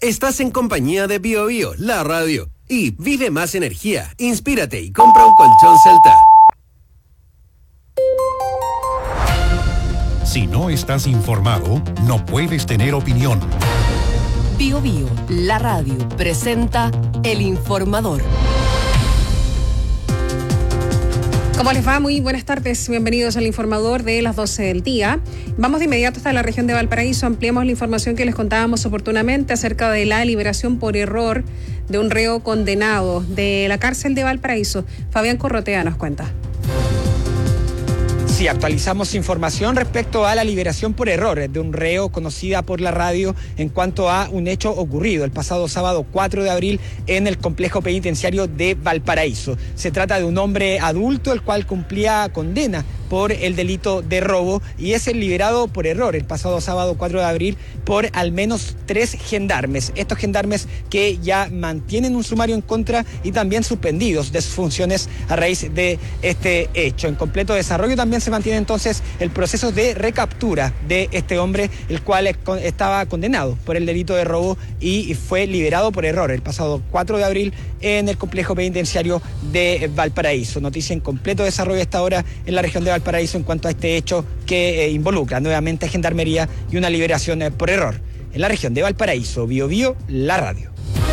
Estás en compañía de BioBio, la radio. Y vive más energía, inspírate y compra un colchón Celta. Si no estás informado, no puedes tener opinión. BioBio, la radio, presenta El Informador. ¿Cómo les va? Muy buenas tardes. Bienvenidos al Informador de las 12 del día. Vamos de inmediato hasta la región de Valparaíso. Ampliamos la información que les contábamos oportunamente acerca de la liberación por error de un reo condenado de la cárcel de Valparaíso. Fabián Corrotea nos cuenta. Sí, actualizamos información respecto a la liberación por error de un reo conocida por la radio en cuanto a un hecho ocurrido el pasado sábado 4 de abril en el complejo penitenciario de Valparaíso. Se trata de un hombre adulto el cual cumplía condena por el delito de robo y es liberado por error el pasado sábado 4 de abril por al menos 3 gendarmes. Estos gendarmes que ya mantienen un sumario en contra y también suspendidos de sus funciones a raíz de este hecho. En completo desarrollo también se mantiene entonces el proceso de recaptura de este hombre, el cual estaba condenado por el delito de robo y fue liberado por error el pasado 4 de abril en el complejo penitenciario de Valparaíso. Noticia en completo desarrollo a esta hora en la región de Valparaíso en cuanto a este hecho que involucra nuevamente a Gendarmería y una liberación por error. En la región de Valparaíso, BioBio, la radio.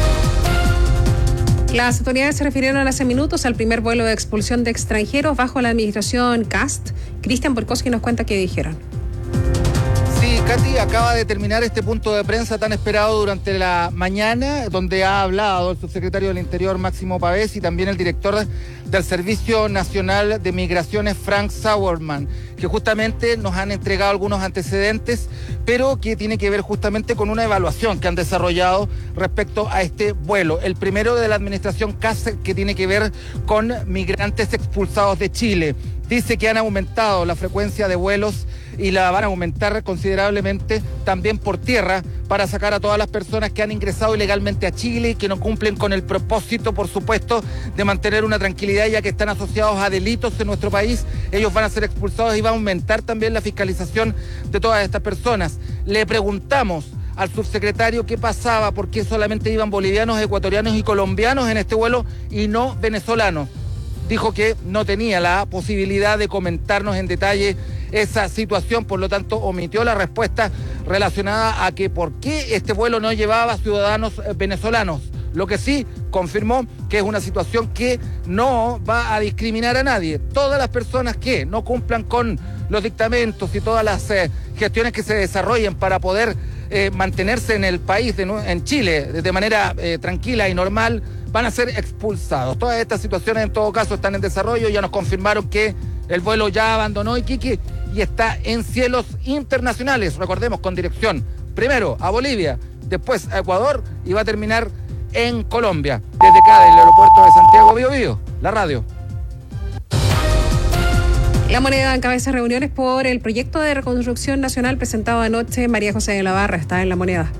Las autoridades se refirieron hace minutos al primer vuelo de expulsión de extranjeros bajo la administración Kast. Cristian Borkowski nos cuenta qué dijeron. Sí, Katy, acaba de terminar este punto de prensa tan esperado durante la mañana, donde ha hablado el subsecretario del Interior, Máximo Pavés, y también el director del Servicio Nacional de Migraciones, Frank Sauerman, que justamente nos han entregado algunos antecedentes, pero que tiene que ver justamente con una evaluación que han desarrollado respecto a este vuelo. El primero de la administración CAS, que tiene que ver con migrantes expulsados de Chile. Dice que han aumentado la frecuencia de vuelos y la van a aumentar considerablemente también por tierra para sacar a todas las personas que han ingresado ilegalmente a Chile y que no cumplen con el propósito, por supuesto, de mantener una tranquilidad, ya que están asociados a delitos en nuestro país. Ellos van a ser expulsados y va a aumentar también la fiscalización de todas estas personas. Le preguntamos al subsecretario qué pasaba, por qué solamente iban bolivianos, ecuatorianos y colombianos en este vuelo y no venezolanos. Dijo que no tenía la posibilidad de comentarnos en detalle esa situación, por lo tanto omitió la respuesta relacionada a que por qué este vuelo no llevaba ciudadanos venezolanos. Lo que sí confirmó que es una situación que no va a discriminar a nadie. Todas las personas que no cumplan con los dictamentos y todas las gestiones que se desarrollen para poder mantenerse en el país, en Chile, de manera tranquila y normal, van a ser expulsados. Todas estas situaciones en todo caso están en desarrollo. Ya nos confirmaron que el vuelo ya abandonó Iquique y está en cielos internacionales, recordemos, con dirección primero a Bolivia, después a Ecuador y va a terminar en Colombia. Desde acá del aeropuerto de Santiago, BioBio, la radio. La Moneda encabeza reuniones por el proyecto de reconstrucción nacional presentado anoche. María José de la Barra está en La Moneda.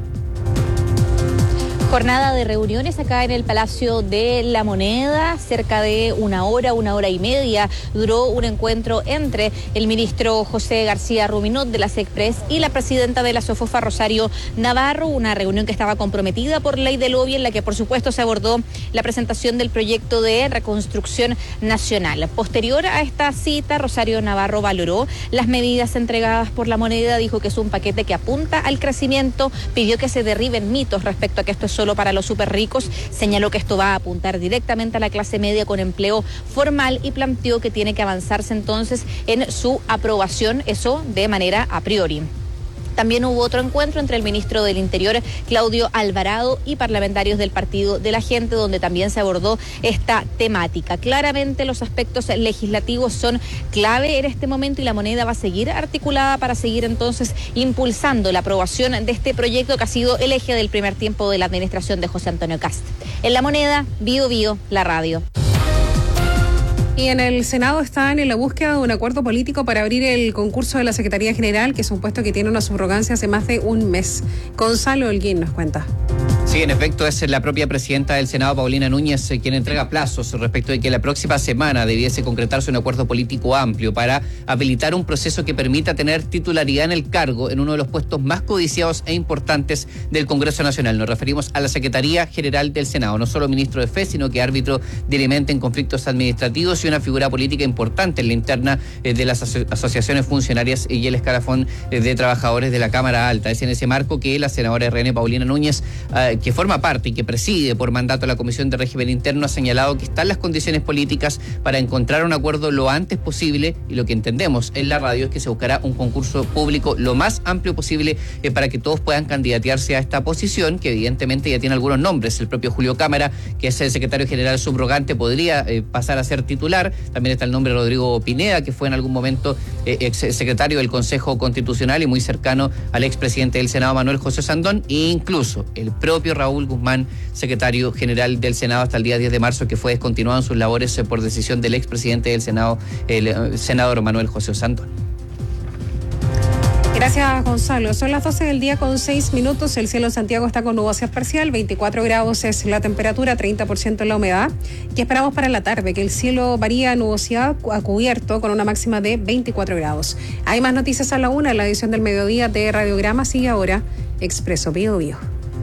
Jornada de reuniones acá en el Palacio de la Moneda, cerca de una hora y media duró un encuentro entre el ministro José García Ruminot de la SECPRES y la presidenta de la SOFOFA, Rosario Navarro, una reunión que estaba comprometida por ley de lobby en la que por supuesto se abordó la presentación del proyecto de reconstrucción nacional. Posterior a esta cita, Rosario Navarro valoró las medidas entregadas por la Moneda, dijo que es un paquete que apunta al crecimiento, pidió que se derriben mitos respecto a que esto es solo para los súper ricos, señaló que esto va a apuntar directamente a la clase media con empleo formal y planteó que tiene que avanzarse entonces en su aprobación, eso de manera a priori. También hubo otro encuentro entre el ministro del Interior, Claudio Alvarado, y parlamentarios del Partido de la Gente, donde también se abordó esta temática. Claramente los aspectos legislativos son clave en este momento y la Moneda va a seguir articulada para seguir entonces impulsando la aprobación de este proyecto que ha sido el eje del primer tiempo de la administración de José Antonio Kast. En La Moneda, BioBio, la radio. Y en el Senado están en la búsqueda de un acuerdo político para abrir el concurso de la Secretaría General, que es un puesto que tiene una subrogancia hace más de un mes. Gonzalo Holguín nos cuenta. Sí, en efecto, es la propia presidenta del Senado, Paulina Núñez, quien entrega plazos respecto de que la próxima semana debiese concretarse un acuerdo político amplio para habilitar un proceso que permita tener titularidad en el cargo en uno de los puestos más codiciados e importantes del Congreso Nacional. Nos referimos a la Secretaría General del Senado, no solo ministro de Fe, sino que árbitro dirimente en conflictos administrativos y una figura política importante en la interna de las asociaciones funcionarias y el escalafón de trabajadores de la Cámara Alta. Es en ese marco que la senadora RN Paulina Núñez, que forma parte y que preside por mandato la Comisión de Régimen Interno, ha señalado que están las condiciones políticas para encontrar un acuerdo lo antes posible, y lo que entendemos en la radio es que se buscará un concurso público lo más amplio posible para que todos puedan candidatearse a esta posición, que evidentemente ya tiene algunos nombres. El propio Julio Cámara, que es el secretario general subrogante, podría pasar a ser titular. También está el nombre de Rodrigo Pineda, que fue en algún momento ex secretario del Consejo Constitucional y muy cercano al expresidente del Senado, Manuel José Sandón, e incluso el propio Raúl Guzmán, secretario general del Senado hasta el día 10 de marzo, que fue descontinuado en sus labores por decisión del expresidente del Senado, el senador Manuel José Sandón. Gracias, Gonzalo. Son las 12 del día con 6 minutos. El cielo en Santiago está con nubosidad parcial, 24 grados es la temperatura, 30% la humedad. ¿Qué esperamos para la tarde? Que el cielo varía nubosidad a cubierto con una máxima de 24 grados. Hay más noticias a la 1 en la edición del mediodía de Radiogramas. Sigue ahora Expreso Bío Bío.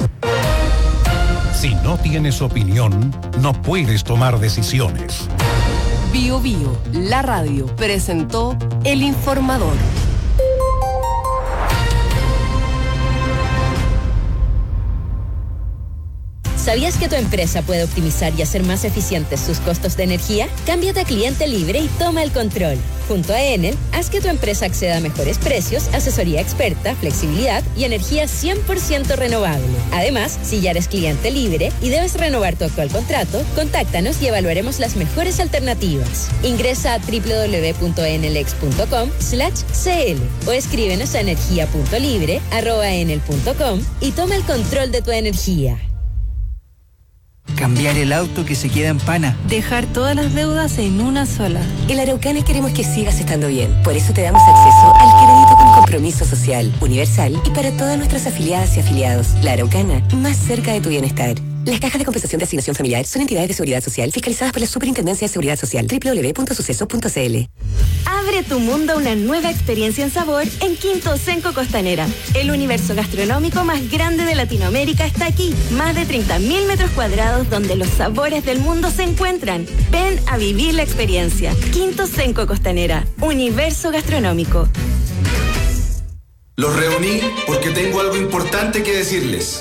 Si no tienes opinión, no puedes tomar decisiones. Bío Bío, la radio, presentó El Informador. ¿Sabías que tu empresa puede optimizar y hacer más eficientes sus costos de energía? Cámbiate a Cliente Libre y toma el control. Junto a Enel, haz que tu empresa acceda a mejores precios, asesoría experta, flexibilidad y energía 100% renovable. Además, si ya eres cliente libre y debes renovar tu actual contrato, contáctanos y evaluaremos las mejores alternativas. Ingresa a www.enelex.com/cl o escríbenos a energia.libre@enel.com y toma el control de tu energía. Cambiar el auto que se queda en pana. Dejar todas las deudas en una sola. En Araucana queremos que sigas estando bien. Por eso te damos acceso al crédito con compromiso social, universal y para todas nuestras afiliadas y afiliados. La Araucana, más cerca de tu bienestar. Las cajas de compensación de asignación familiar son entidades de seguridad social fiscalizadas por la Superintendencia de Seguridad Social. www.suceso.cl. Abre tu mundo a una nueva experiencia en sabor en Quinto Senco Costanera. El universo gastronómico más grande de Latinoamérica está aquí. Más de 30.000 metros cuadrados donde los sabores del mundo se encuentran. Ven a vivir la experiencia. Quinto Senco Costanera. Universo gastronómico. Los reuní porque tengo algo importante que decirles.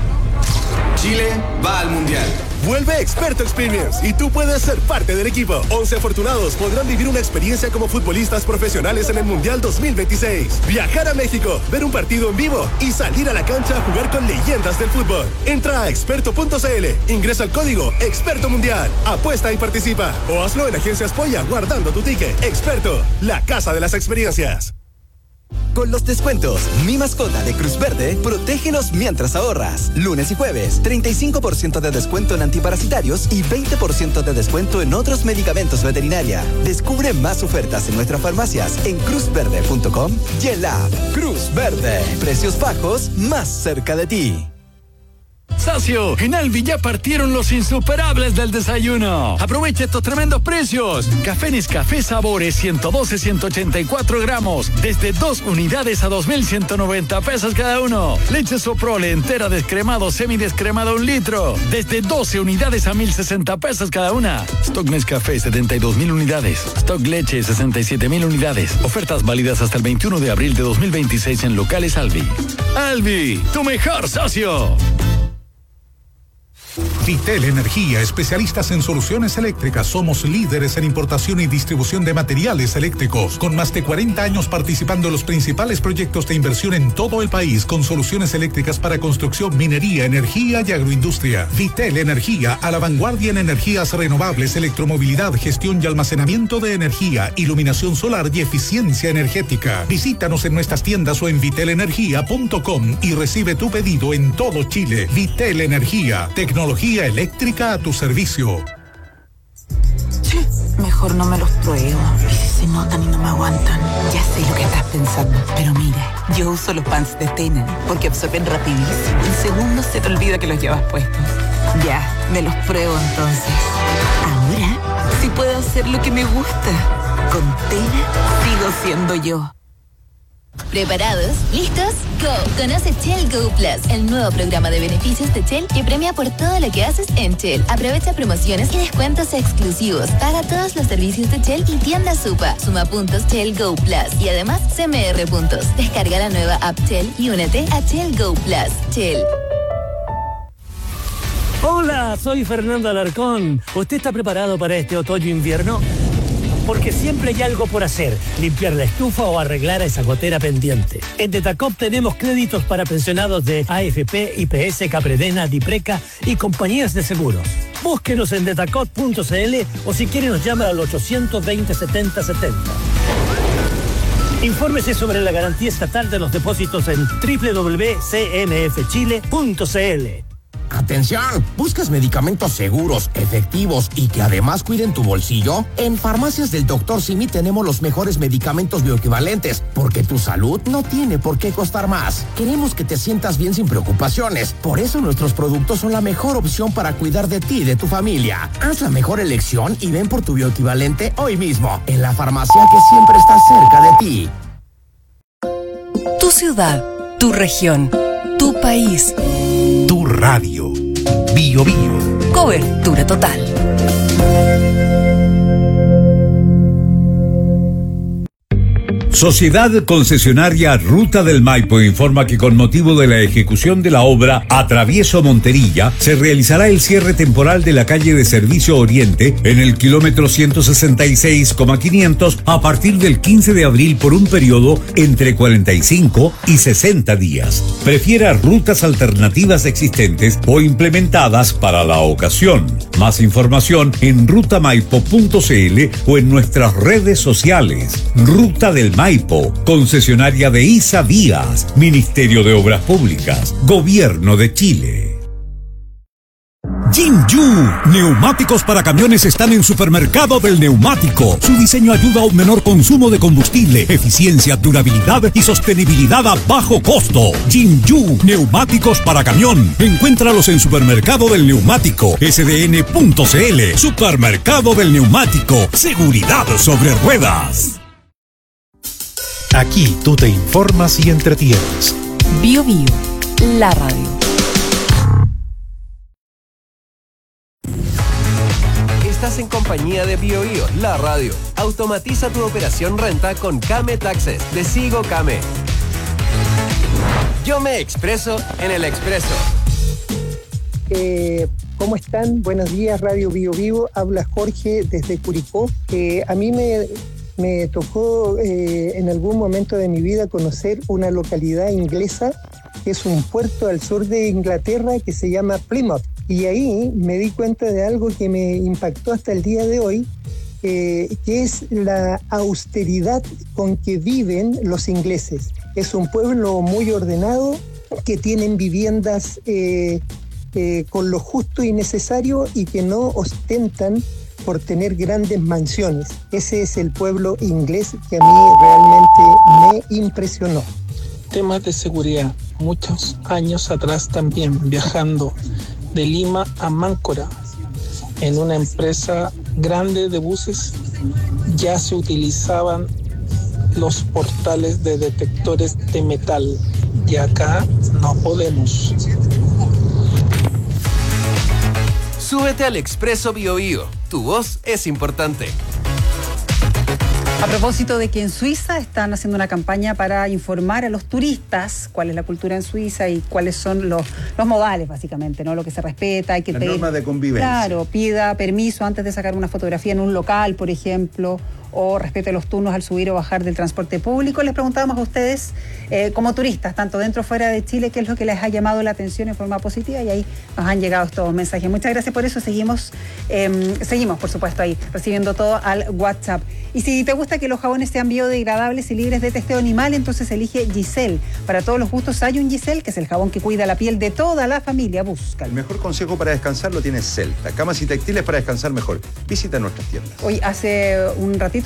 Chile va al Mundial. Vuelve Experto Experience y tú puedes ser parte del equipo. 11 afortunados podrán vivir una experiencia como futbolistas profesionales en el Mundial 2026. Viajar a México, ver un partido en vivo y salir a la cancha a jugar con leyendas del fútbol. Entra a experto.cl, ingresa el código Experto Mundial, apuesta y participa. O hazlo en Agencias Polla guardando tu ticket. Experto, la casa de las experiencias. Con los descuentos Mi Mascota de Cruz Verde, protégenos mientras ahorras. Lunes y jueves, 35% de descuento en antiparasitarios y 20% de descuento en otros medicamentos veterinaria. Descubre más ofertas en nuestras farmacias en cruzverde.com y en la app. Cruz Verde, precios bajos más cerca de ti. Socio, en Alvi ya partieron los insuperables del desayuno. Aprovecha estos tremendos precios. Café Nescafé Sabores 112-184 gramos, desde 2 unidades a 2.190 pesos cada uno. Leche Soprole entera descremado, semidescremado 1 litro, desde 12 unidades a 1.060 pesos cada una. Stock Nescafé 72.000 unidades. Stock Leche 67.000 unidades. Ofertas válidas hasta el 21 de abril de 2026 en locales Alvi. Alvi, tu mejor socio. Vitel Energía, especialistas en soluciones eléctricas. Somos líderes en importación y distribución de materiales eléctricos, con más de 40 años participando en los principales proyectos de inversión en todo el país, con soluciones eléctricas para construcción, minería, energía y agroindustria. Vitel Energía, a la vanguardia en energías renovables, electromovilidad, gestión y almacenamiento de energía, iluminación solar y eficiencia energética. Visítanos en nuestras tiendas o en vitelenergia.com y recibe tu pedido en todo Chile. Vitel Energía, tecnología eléctrica a tu servicio. Mejor no me los pruebo. se notan y no me aguantan. Ya sé lo que estás pensando, pero mira, yo uso los pants de Tenen porque absorben rapidísimo. En segundos se te olvida que los llevas puestos. Ya, me los pruebo entonces. Ahora sí puedo hacer lo que me gusta. Con Tenen sigo siendo yo. ¿Preparados? ¿Listos? ¡Go! Conoce Shell Go Plus, el nuevo programa de beneficios de Shell que premia por todo lo que haces en Shell. Aprovecha promociones y descuentos exclusivos. Paga todos los servicios de Shell y tienda Supa. Suma puntos Shell Go Plus y además CMR puntos. Descarga la nueva app Shell y únete a Shell Go Plus. Shell. Hola, soy Fernando Alarcón. ¿Usted está preparado para este otoño-invierno? Porque siempre hay algo por hacer, limpiar la estufa o arreglar a esa gotera pendiente. En Detacop tenemos créditos para pensionados de AFP, IPS, Capredena, Dipreca y compañías de seguros. Búsquenos en detacop.cl o si quiere nos llama al 820-7070. Infórmese sobre la garantía estatal de los depósitos en www.cmfchile.cl. ¡Atención! ¿Buscas medicamentos seguros, efectivos y que además cuiden tu bolsillo? En Farmacias del Dr. Simi tenemos los mejores medicamentos bioequivalentes, porque tu salud no tiene por qué costar más. Queremos que te sientas bien sin preocupaciones. Por eso nuestros productos son la mejor opción para cuidar de ti y de tu familia. Haz la mejor elección y ven por tu bioequivalente hoy mismo, en la farmacia que siempre está cerca de ti. Tu ciudad, tu región, tu país. Tu radio. Bio Bio. Cobertura total. Sociedad Concesionaria Ruta del Maipo informa que con motivo de la ejecución de la obra Atravieso Monterilla, se realizará el cierre temporal de la calle de Servicio Oriente en el kilómetro 166,500 a partir del 15 de abril por un periodo entre 45 y 60 días. Prefiera rutas alternativas existentes o implementadas para la ocasión. Más información en rutamaipo.cl o en nuestras redes sociales. Ruta del Maipo, concesionaria de ISA Vías, Ministerio de Obras Públicas, Gobierno de Chile. Jinju, neumáticos para camiones están en Supermercado del Neumático. Su diseño ayuda a un menor consumo de combustible, eficiencia, durabilidad y sostenibilidad a bajo costo. Jinju, neumáticos para camión. Encuéntralos en Supermercado del Neumático, sdn.cl. Supermercado del Neumático, seguridad sobre ruedas. Aquí tú te informas y entretienes. Bio Bio, la radio. Estás en compañía de Bio Bio, la radio. Automatiza tu operación renta con Kame Taxes de Sigo Kame. Yo me expreso en el expreso. ¿Cómo están? Buenos días, Radio Bio Vivo. Habla Jorge desde Curicó. A mí me tocó en algún momento de mi vida conocer una localidad inglesa que es un puerto al sur de Inglaterra que se llama Plymouth. Y ahí me di cuenta de algo que me impactó hasta el día de hoy, que es la austeridad con que viven los ingleses. Es un pueblo muy ordenado, que tienen viviendas con lo justo y necesario y que no ostentan por tener grandes mansiones. Ese es el pueblo inglés que a mí realmente me impresionó. Temas de seguridad. Muchos años atrás también, viajando de Lima a Máncora, en una empresa grande de buses, ya se utilizaban los portales de detectores de metal. Y acá no podemos. Súbete al Expreso Bio Bio. Tu voz es importante. A propósito de que en Suiza están haciendo una campaña para informar a los turistas cuál es la cultura en Suiza y cuáles son los modales, básicamente, ¿no? Lo que se respeta, hay que las normas de convivencia. Claro, pida permiso antes de sacar una fotografía en un local, por ejemplo, o respete los turnos al subir o bajar del transporte público. Les preguntábamos a ustedes, como turistas, tanto dentro o fuera de Chile, qué es lo que les ha llamado la atención en forma positiva, y ahí nos han llegado estos mensajes. Muchas gracias por eso. Seguimos, por supuesto, ahí recibiendo todo al WhatsApp. Y si te gusta que los jabones sean biodegradables y libres de testeo animal, entonces elige Giselle. Para todos los gustos hay un Giselle, que es el jabón que cuida la piel de toda la familia. Búscalo. El mejor consejo para descansar lo tiene Celta. Camas y textiles para descansar mejor. Visita nuestras tiendas. Hoy hace un ratito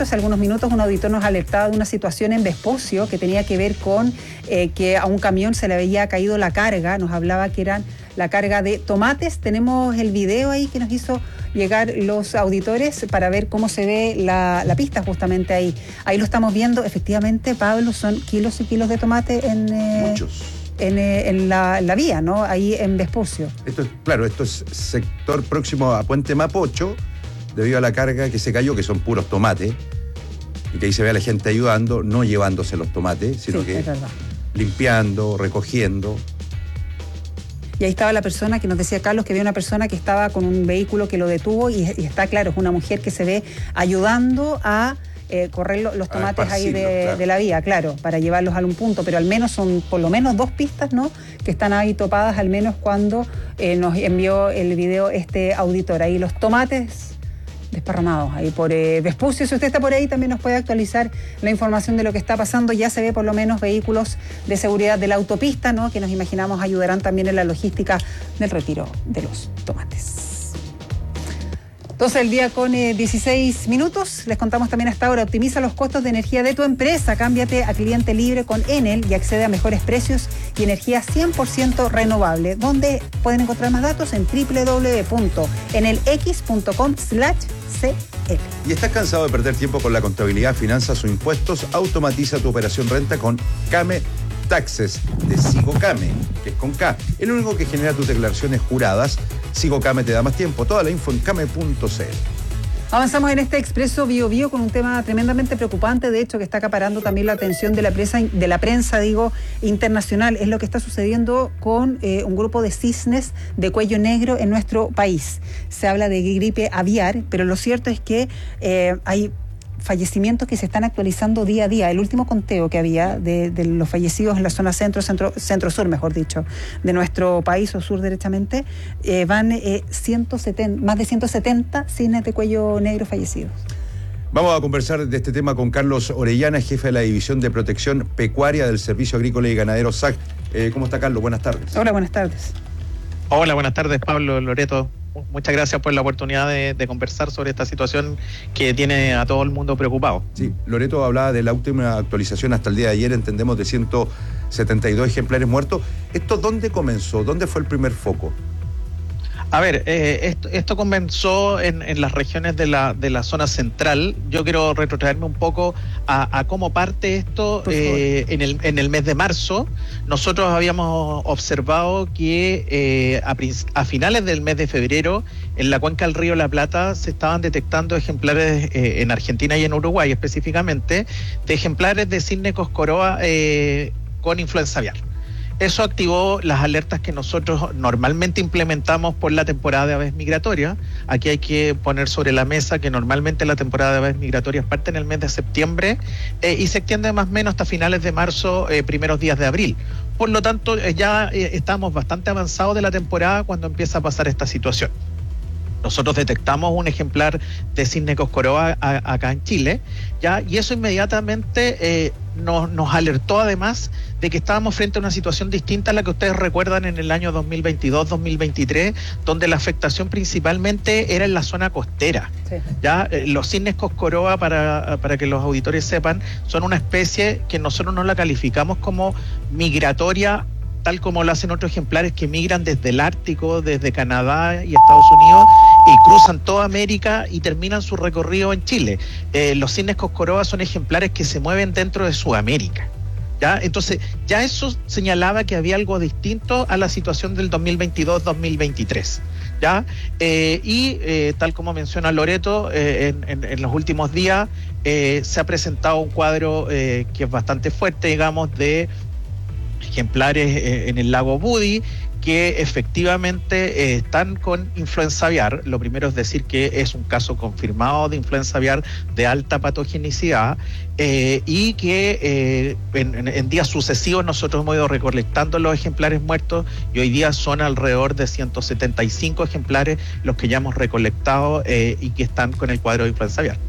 momento, hace algunos minutos, un auditor nos alertaba de una situación en Vespucio que tenía que ver con que a un camión se le había caído la carga. Nos hablaba que eran la carga de tomates. Tenemos el video ahí que nos hizo llegar los auditores para ver cómo se ve la pista justamente ahí. Ahí lo estamos viendo. Efectivamente, Pablo, son kilos y kilos de tomate Muchos. en la vía, ¿no? Ahí en Vespucio. Esto es sector próximo a Puente Mapocho, debido a la carga que se cayó, que son puros tomates, y que ahí se ve a la gente ayudando, no llevándose los tomates, sino que limpiando, recogiendo. Y ahí estaba la persona que nos decía Carlos, que había una persona que estaba con un vehículo que lo detuvo y está claro, es una mujer que se ve ayudando a correr los tomates ahí de la vía, claro, para llevarlos a algún punto, pero al menos son por lo menos 2 pistas, ¿no?, que están ahí topadas, al menos cuando nos envió el video este auditor. Ahí los tomates desparramados ahí por Vespucio. Si usted está por ahí, también nos puede actualizar la información de lo que está pasando. Ya se ve por lo menos vehículos de seguridad de la autopista, ¿no?, que nos imaginamos ayudarán también en la logística del retiro de los tomates. Entonces, el día con 16 minutos, les contamos también hasta ahora, optimiza los costos de energía de tu empresa, cámbiate a cliente libre con Enel y accede a mejores precios y energía 100% renovable. ¿Dónde pueden encontrar más datos? En www.enelx.com/CL. ¿Y estás cansado de perder tiempo con la contabilidad, finanzas o impuestos? Automatiza tu operación renta con Kame Taxes de Sigocame, que es con K, el único que genera tus declaraciones juradas. Sigocame te da más tiempo. Toda la info en kame.cl. Avanzamos en este Expreso Bio Bio con un tema tremendamente preocupante, de hecho, que está acaparando también la atención de la prensa internacional. Es lo que está sucediendo con un grupo de cisnes de cuello negro en nuestro país. Se habla de gripe aviar, pero lo cierto es que hay fallecimientos que se están actualizando día a día. El último conteo que había de los fallecidos en la zona centro-sur, mejor dicho, de nuestro país, o sur derechamente, van más de 170 cisnes de cuello negro fallecidos. Vamos a conversar de este tema con Carlos Orellana, jefe de la División de Protección Pecuaria del Servicio Agrícola y Ganadero SAC. ¿Cómo está, Carlos? Buenas tardes. Hola, buenas tardes. Hola, buenas tardes, Pablo, Loreto. Muchas gracias por la oportunidad de conversar sobre esta situación que tiene a todo el mundo preocupado. Sí, Loreto hablaba de la última actualización hasta el día de ayer, entendemos, de 172 ejemplares muertos. ¿Esto dónde comenzó? ¿Dónde fue el primer foco? A ver, esto comenzó en las regiones de la zona central. Yo quiero retrotraerme un poco a cómo parte esto en el mes de marzo. Nosotros habíamos observado que a finales del mes de febrero, en la cuenca del río La Plata, se estaban detectando ejemplares en Argentina y en Uruguay específicamente, de ejemplares de cisne coscoroa con influenza aviar. Eso activó las alertas que nosotros normalmente implementamos por la temporada de aves migratorias. Aquí hay que poner sobre la mesa que normalmente la temporada de aves migratorias parte en el mes de septiembre y se extiende más o menos hasta finales de marzo, primeros días de abril. Por lo tanto, ya estamos bastante avanzados de la temporada cuando empieza a pasar esta situación. Nosotros detectamos un ejemplar de cisne coscoroa acá en Chile, ¿ya? Y eso inmediatamente nos alertó además de que estábamos frente a una situación distinta a la que ustedes recuerdan en el año 2022-2023, donde la afectación principalmente era en la zona costera. Sí. ¿Ya? Los cisnes coscoroa, para que los auditores sepan, son una especie que nosotros no la calificamos como migratoria, tal como lo hacen otros ejemplares que migran desde el Ártico, desde Canadá y Estados Unidos, y cruzan toda América y terminan su recorrido en Chile. Los cisnes coscoroa son ejemplares que se mueven dentro de Sudamérica, ¿ya? Entonces, ya eso señalaba que había algo distinto a la situación del 2022-2023, ¿ya? Tal como menciona Loreto, en los últimos días se ha presentado un cuadro que es bastante fuerte, digamos, de ejemplares en el lago Budi que efectivamente están con influenza aviar. Lo primero es decir que es un caso confirmado de influenza aviar de alta patogenicidad y que en días sucesivos nosotros hemos ido recolectando los ejemplares muertos y hoy día son alrededor de 175 ejemplares los que ya hemos recolectado y que están con el cuadro de influenza aviar.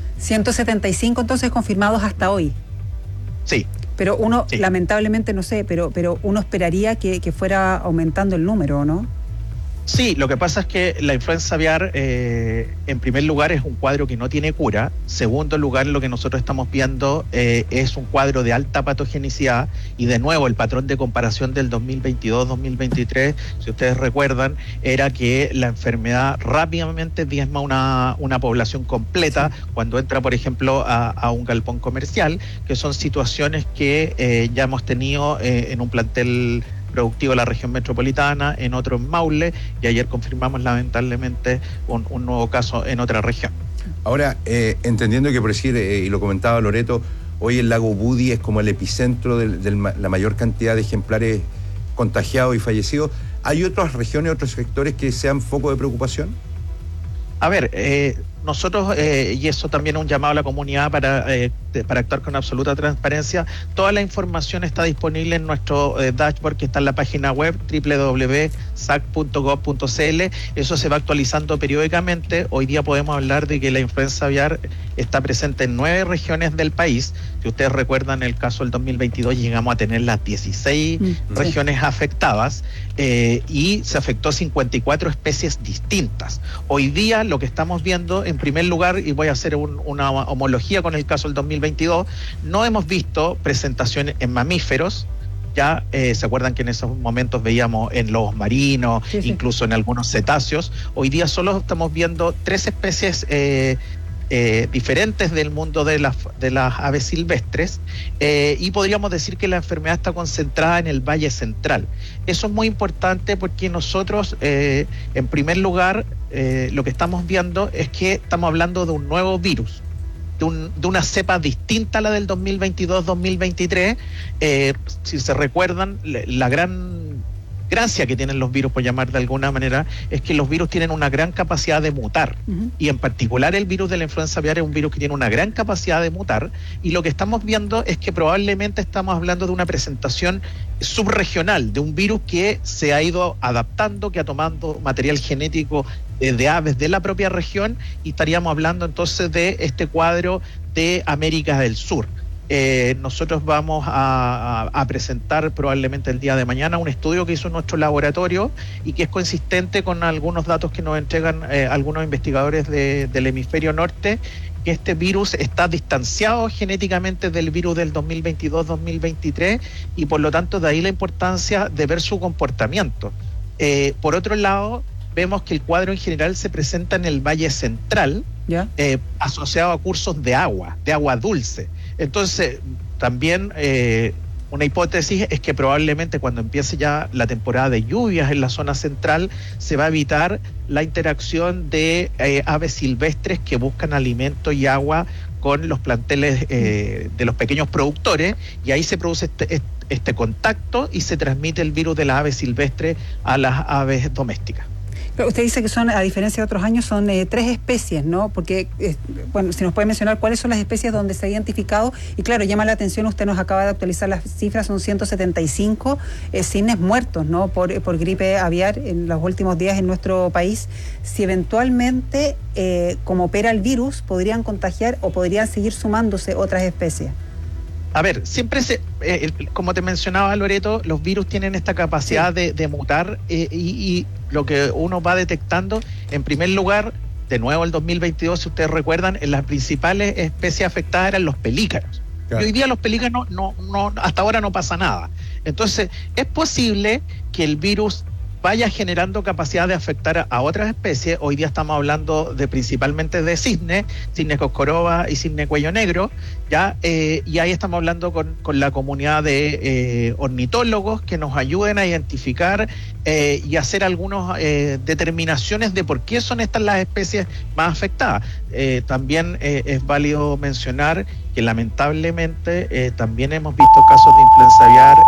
175 entonces confirmados hasta hoy. Sí. Pero uno, lamentablemente, no sé, pero uno esperaría que fuera aumentando el número, ¿no? Sí, lo que pasa es que la influenza aviar, en primer lugar, es un cuadro que no tiene cura. Segundo lugar, lo que nosotros estamos viendo es un cuadro de alta patogenicidad. Y de nuevo, el patrón de comparación del 2022-2023, si ustedes recuerdan, era que la enfermedad rápidamente diezma una población completa cuando entra, por ejemplo, a un galpón comercial, que son situaciones que ya hemos tenido en un plantel productivo de la región metropolitana, en otro en Maule, y ayer confirmamos lamentablemente un nuevo caso en otra región. Ahora, entendiendo que por decir, y lo comentaba Loreto, hoy el lago Budi es como el epicentro de la mayor cantidad de ejemplares contagiados y fallecidos, ¿hay otras regiones, otros sectores que sean foco de preocupación? A ver, nosotros, y eso también es un llamado a la comunidad para actuar con absoluta transparencia, toda la información está disponible en nuestro dashboard que está en la página web www.sac.gov.cl. Eso se va actualizando periódicamente. Hoy día podemos hablar de que la influenza aviar está presente en 9 regiones del país. Si ustedes recuerdan el caso del 2022, llegamos a tener las 16 regiones afectadas y se afectó 54 especies distintas. Hoy día lo que estamos viendo, en primer lugar, y voy a hacer una homología con el caso del 2022, no hemos visto presentaciones en mamíferos. Ya se acuerdan que en esos momentos veíamos en lobos marinos, incluso en algunos cetáceos. Hoy día solo estamos viendo 3 especies diferentes del mundo de las aves silvestres, y podríamos decir que la enfermedad está concentrada en el Valle Central. Eso es muy importante porque nosotros, en primer lugar, lo que estamos viendo es que estamos hablando de un nuevo virus, de una cepa distinta a la del 2022-2023. Si se recuerdan, la gran gracia que tienen los virus, por llamar de alguna manera, es que los virus tienen una gran capacidad de mutar. Y en particular el virus de la influenza aviar es un virus que tiene una gran capacidad de mutar, y lo que estamos viendo es que probablemente estamos hablando de una presentación subregional, de un virus que se ha ido adaptando, que ha tomado material genético de aves de la propia región, y estaríamos hablando entonces de este cuadro de América del Sur. Nosotros vamos a presentar probablemente el día de mañana un estudio que hizo nuestro laboratorio y que es consistente con algunos datos que nos entregan algunos investigadores del hemisferio norte, que este virus está distanciado genéticamente del virus del 2022-2023, y por lo tanto de ahí la importancia de ver su comportamiento. Por otro lado, vemos que el cuadro en general se presenta en el Valle Central, asociado a cursos de agua dulce. Entonces, también una hipótesis es que probablemente cuando empiece ya la temporada de lluvias en la zona central, se va a evitar la interacción de aves silvestres que buscan alimento y agua con los planteles de los pequeños productores, y ahí se produce este contacto y se transmite el virus de las aves silvestres a las aves domésticas. Pero usted dice que son, a diferencia de otros años, son 3 especies, ¿no? Porque, bueno, si nos puede mencionar cuáles son las especies donde se ha identificado. Y claro, llama la atención, usted nos acaba de actualizar las cifras, son 175 cisnes muertos, ¿no? Por gripe aviar en los últimos días en nuestro país. Si eventualmente, como opera el virus, podrían contagiar o podrían seguir sumándose otras especies. A ver, siempre como te mencionaba, Loreto, los virus tienen esta capacidad de mutar, y lo que uno va detectando, en primer lugar, de nuevo el 2022, si ustedes recuerdan, en las principales especies afectadas eran los pelícanos. Claro. Y hoy día los pelícanos no, hasta ahora no pasa nada. Entonces, es posible que el virus vaya generando capacidad de afectar a otras especies. Hoy día estamos hablando principalmente de cisne coscoroba y cisne cuello negro, ¿ya? Y ahí estamos hablando con la comunidad de ornitólogos que nos ayuden a identificar y hacer algunas determinaciones de por qué son estas las especies más afectadas. También es válido mencionar que lamentablemente también hemos visto casos de influenza aviar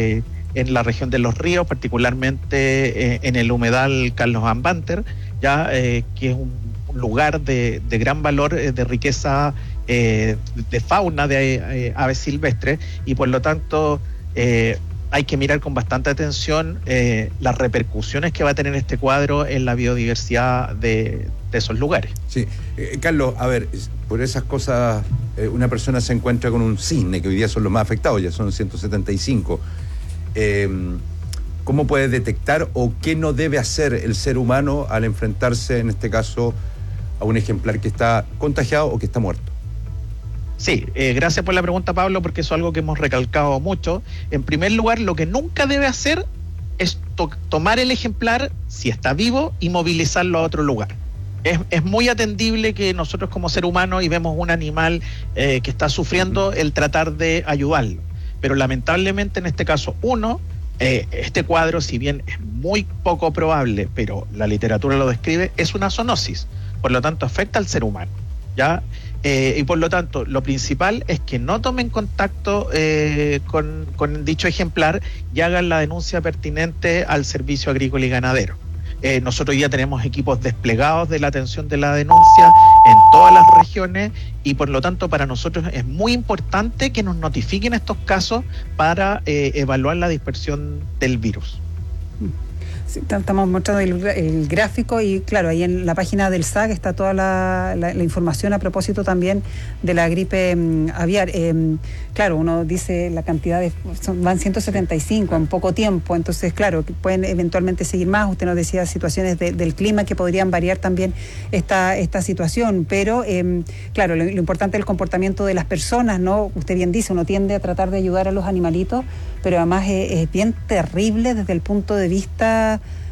en la región de Los Ríos, particularmente en el humedal Carlos Van Banter, ya que es un lugar de gran valor, de riqueza de fauna de aves silvestres, y por lo tanto hay que mirar con bastante atención las repercusiones que va a tener este cuadro en la biodiversidad de esos lugares. Sí, Carlos, a ver, por esas cosas una persona se encuentra con un cisne, que hoy día son los más afectados, ya son 175. ¿cómo puede detectar o qué no debe hacer el ser humano al enfrentarse, en este caso, a un ejemplar que está contagiado o que está muerto? Sí, gracias por la pregunta, Pablo, porque eso es algo que hemos recalcado mucho. En primer lugar, lo que nunca debe hacer es tomar el ejemplar, si está vivo, y movilizarlo a otro lugar. Es muy atendible que nosotros como ser humano y vemos un animal que está sufriendo, el tratar de ayudarlo. Pero lamentablemente en este caso, este cuadro, si bien es muy poco probable, pero la literatura lo describe, es una zoonosis. Por lo tanto, afecta al ser humano, ¿ya? Y por lo tanto, lo principal es que no tomen contacto con dicho ejemplar y hagan la denuncia pertinente al Servicio Agrícola y Ganadero. Nosotros ya tenemos equipos desplegados de la atención de la denuncia en todas las regiones y por lo tanto para nosotros es muy importante que nos notifiquen estos casos para evaluar la dispersión del virus. Sí, estamos mostrando el gráfico y claro, ahí en la página del SAC está toda la información a propósito también de la gripe aviar. Claro, uno dice la cantidad van 175 en poco tiempo, entonces claro, pueden eventualmente seguir más. Usted nos decía situaciones del clima que podrían variar también esta situación, pero claro, lo importante es el comportamiento de las personas, ¿no? Usted bien dice, uno tiende a tratar de ayudar a los animalitos, pero además es bien terrible desde el punto de vista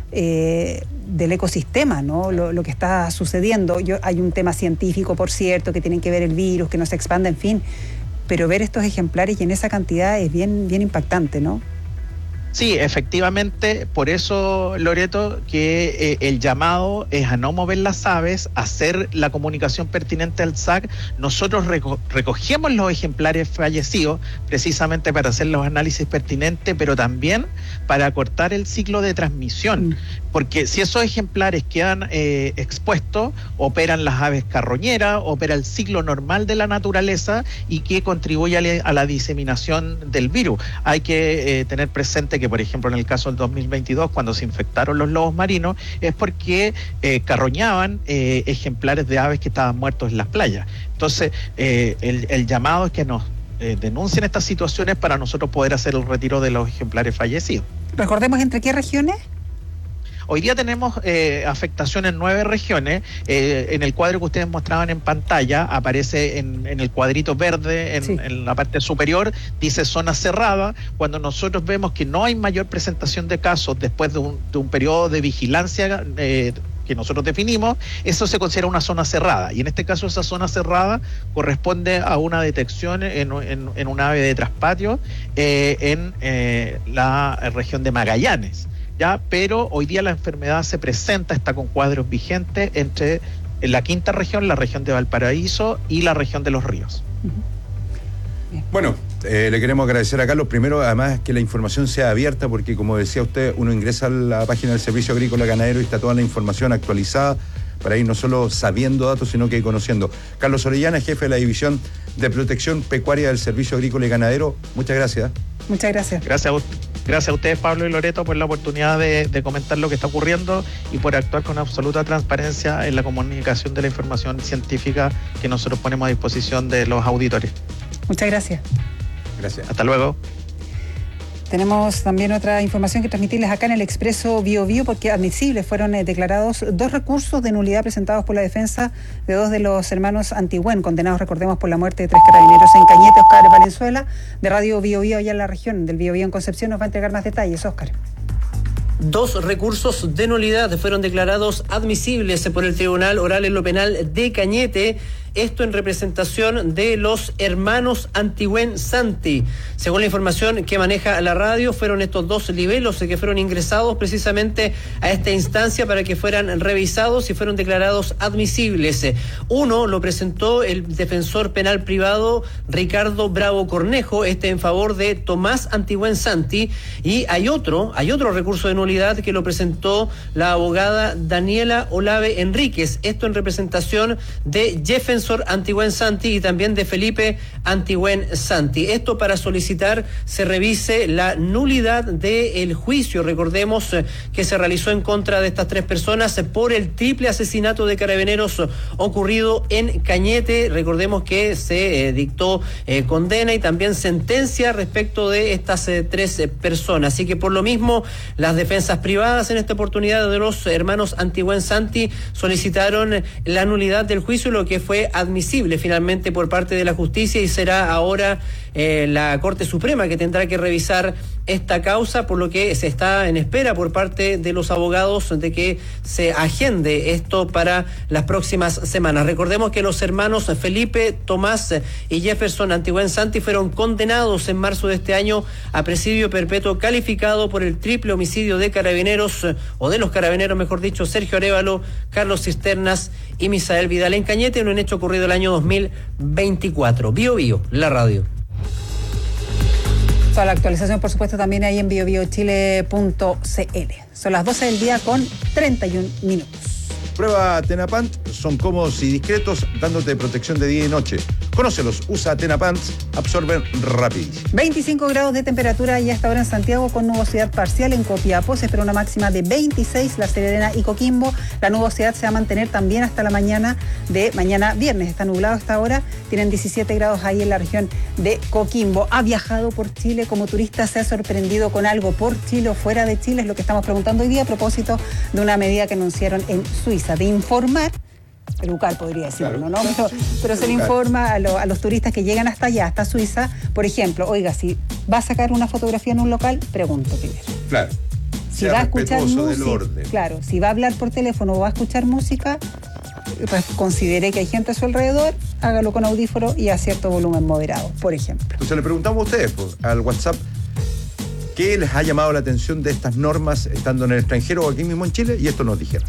del ecosistema, ¿no? Lo que está sucediendo. Hay un tema científico, por cierto, que tienen que ver el virus, que no se expande, en fin, pero ver estos ejemplares y en esa cantidad es bien impactante, ¿no? Sí, efectivamente, por eso, Loreto, que el llamado es a no mover las aves, a hacer la comunicación pertinente al SAC. Nosotros recogemos los ejemplares fallecidos precisamente para hacer los análisis pertinentes, pero también para acortar el ciclo de transmisión. Porque si esos ejemplares quedan expuestos, operan las aves carroñeras, opera el ciclo normal de la naturaleza y que contribuye a la diseminación del virus. Hay que tener presente que, por ejemplo, en el caso del 2022, cuando se infectaron los lobos marinos, es porque carroñaban ejemplares de aves que estaban muertos en las playas. Entonces, el llamado es que nos denuncien estas situaciones para nosotros poder hacer el retiro de los ejemplares fallecidos. Recordemos, ¿entre qué regiones? Hoy día tenemos afectación en 9 regiones. En el cuadro que ustedes mostraban en pantalla, aparece en el cuadrito verde, en la parte superior, dice zona cerrada. Cuando nosotros vemos que no hay mayor presentación de casos después de un periodo de vigilancia que nosotros definimos, eso se considera una zona cerrada. Y en este caso esa zona cerrada corresponde a una detección en un ave de traspatio en la región de Magallanes. ¿Ya? Pero hoy día la enfermedad se presenta, está con cuadros vigentes entre la quinta región, la región de Valparaíso y la región de Los Ríos. Bueno, le queremos agradecer a Carlos. Primero, además, que la información sea abierta, porque como decía usted, uno ingresa a la página del Servicio Agrícola Ganadero y está toda la información actualizada para ir no solo sabiendo datos, sino que ir conociendo. Carlos Orellana, jefe de la División de Protección Pecuaria del Servicio Agrícola y Ganadero, muchas gracias. Muchas gracias. Gracias a ustedes, Pablo y Loreto, por la oportunidad de comentar lo que está ocurriendo y por actuar con absoluta transparencia en la comunicación de la información científica que nosotros ponemos a disposición de los auditores. Muchas gracias. Gracias. Hasta luego. Tenemos también otra información que transmitirles acá en el Expreso Bio Bio, porque admisibles fueron declarados 2 recursos de nulidad presentados por la defensa de 2 de los hermanos Antigüén, condenados, recordemos, por la muerte de 3 carabineros en Cañete. Oscar Valenzuela, de Radio Bio Bio, allá en la región del Bio Bio en Concepción, nos va a entregar más detalles. Oscar. 2 recursos de nulidad fueron declarados admisibles por el Tribunal Oral en lo Penal de Cañete, esto en representación de los hermanos Antigüén Santi. Según la información que maneja la radio, fueron estos 2 libelos que fueron ingresados precisamente a esta instancia para que fueran revisados y fueron declarados admisibles. Uno lo presentó el defensor penal privado Ricardo Bravo Cornejo, en favor de Tomás Antigüén Santi, y hay otro recurso de nulidad que lo presentó la abogada Daniela Olave Enríquez, esto en representación de Jefferson Jefferson Antigüen Santi y también de Felipe Antigüen Santi. Esto para solicitar se revise la nulidad del juicio. Recordemos que se realizó en contra de estas tres personas por el triple asesinato de carabineros ocurrido en Cañete. Recordemos que se dictó condena y también sentencia respecto de estas tres personas. Así que por lo mismo, las defensas privadas en esta oportunidad de los hermanos Antigüen Santi solicitaron la nulidad del juicio, lo que fue admisible finalmente por parte de la justicia, y será ahora la Corte Suprema que tendrá que revisar esta causa, por lo que se está en espera por parte de los abogados de que se agende esto para las próximas semanas. Recordemos que los hermanos Felipe, Tomás y Jefferson Antigüen Santi fueron condenados en marzo de este año a presidio perpetuo calificado por el triple homicidio de carabineros, o de los carabineros mejor dicho, Sergio Arévalo, Carlos Cisternas y Misael Vidal en Cañete, en un hecho ocurrido el año 2024. Bio Bio, la radio. Toda la actualización, por supuesto, también ahí en biobiochile.cl. Son las 12 del día con 31 minutos. Prueba Tenapant, son cómodos y discretos, dándote protección de día y noche. Conócelos, usa Tenapant, absorben rapidísimo. 25 grados de temperatura y hasta ahora en Santiago, con nubosidad parcial. En Copiapó se espera una máxima de 26, La Serena y Coquimbo. La nubosidad se va a mantener también hasta la mañana de mañana viernes. Está nublado hasta ahora, tienen 17 grados ahí en la región de Coquimbo. ¿Ha viajado por Chile como turista? ¿Se ha sorprendido con algo por Chile o fuera de Chile? Es lo que estamos preguntando hoy día a propósito de una medida que anunciaron en Suiza, de informar, educar podría decirlo, claro, ¿no? Pero se le informa a los turistas que llegan hasta allá, hasta Suiza, por ejemplo, oiga, si va a sacar una fotografía en un local, pregunte primero. Claro. Si va a escuchar música, claro, si va a hablar por teléfono o va a escuchar música, pues considere que hay gente a su alrededor, hágalo con audífono y a cierto volumen moderado, por ejemplo. Entonces le preguntamos a ustedes, pues, al WhatsApp, ¿qué les ha llamado la atención de estas normas estando en el extranjero o aquí mismo en Chile? Y esto nos dijeron.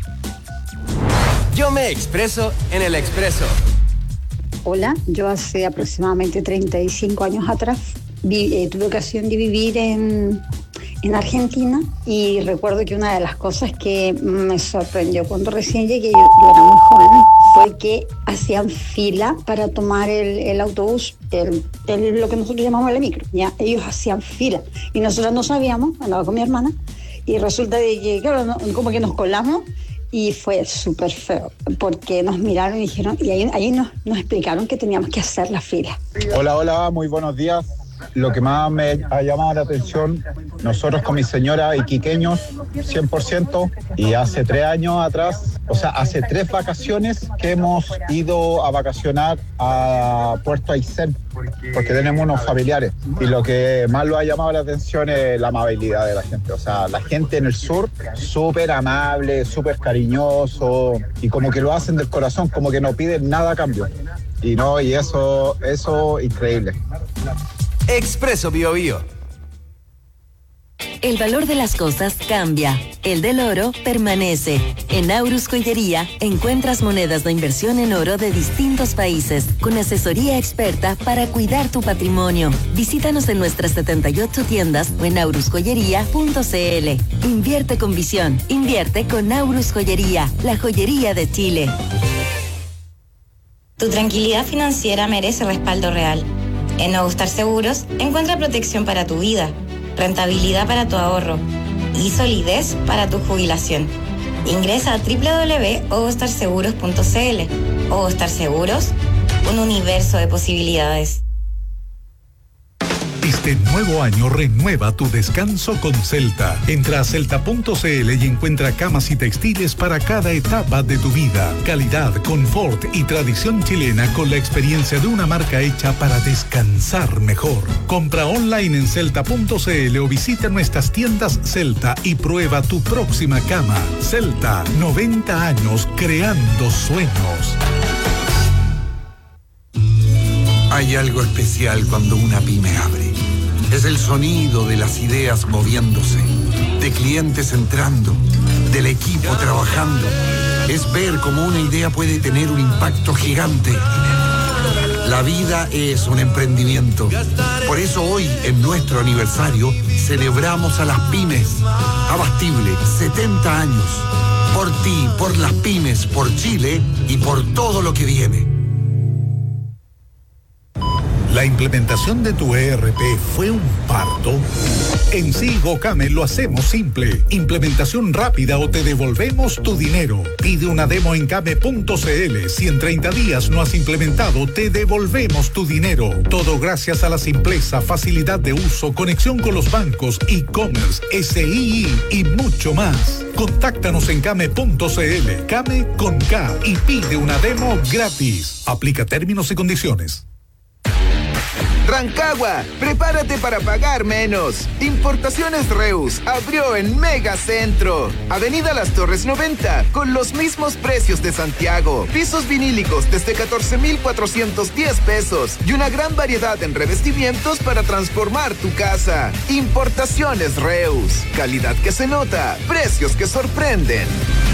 Yo me expreso en el Expreso. Hola, yo hace aproximadamente 35 años atrás tuve ocasión de vivir en Argentina, y recuerdo que una de las cosas que me sorprendió cuando recién llegué, yo era muy joven, fue que hacían fila para tomar el autobús, lo que nosotros llamamos el micro, ¿ya? Ellos hacían fila y nosotros no sabíamos, andaba con mi hermana, y resulta de que, claro, como que nos colamos. Y fue súper feo, porque nos miraron y dijeron, y ahí nos explicaron que teníamos que hacer la fila. Hola, muy buenos días. Lo que más me ha llamado la atención, nosotros con mi señora iquiqueños, 100%, y hace 3 años atrás, o sea, hace 3 vacaciones que hemos ido a vacacionar a Puerto Aysén, porque tenemos unos familiares. Y lo que más lo ha llamado la atención es la amabilidad de la gente. O sea, la gente en el sur, súper amable, súper cariñoso, y como que lo hacen del corazón, como que no piden nada a cambio. Y eso increíble. Expreso Bio Bio. El valor de las cosas cambia, el del oro permanece. En Aurus Joyería encuentras monedas de inversión en oro de distintos países, con asesoría experta para cuidar tu patrimonio. Visítanos en nuestras 78 tiendas o en aurusjoyería.cl. Invierte con visión, invierte con Aurus Joyería, la joyería de Chile. Tu tranquilidad financiera merece respaldo real. En Nuevo Star Seguros encuentra protección para tu vida, rentabilidad para tu ahorro y solidez para tu jubilación. Ingresa a www.ovostarseguros.cl. Ovostar Seguros, un universo de posibilidades. Este nuevo año renueva tu descanso con Celta. Entra a celta.cl y encuentra camas y textiles para cada etapa de tu vida. Calidad, confort y tradición chilena con la experiencia de una marca hecha para descansar mejor. Compra online en celta.cl o visita nuestras tiendas Celta y prueba tu próxima cama. Celta, 90 años creando sueños. Hay algo especial cuando una pyme abre. Es el sonido de las ideas moviéndose, de clientes entrando, del equipo trabajando. Es ver cómo una idea puede tener un impacto gigante. La vida es un emprendimiento. Por eso hoy, en nuestro aniversario, celebramos a las pymes. Abastible, 70 años. Por ti, por las pymes, por Chile y por todo lo que viene. ¿La implementación de tu ERP fue un parto? En Sigo Came lo hacemos simple. Implementación rápida o te devolvemos tu dinero. Pide una demo en came.cl. Si en 30 días no has implementado, te devolvemos tu dinero. Todo gracias a la simpleza, facilidad de uso, conexión con los bancos, e-commerce, SII y mucho más. Contáctanos en came.cl. Came con K y pide una demo gratis. Aplica términos y condiciones. Rancagua, prepárate para pagar menos. Importaciones Reus abrió en Megacentro. Avenida Las Torres 90, con los mismos precios de Santiago. Pisos vinílicos desde 14,410 pesos y una gran variedad en revestimientos para transformar tu casa. Importaciones Reus, calidad que se nota, precios que sorprenden.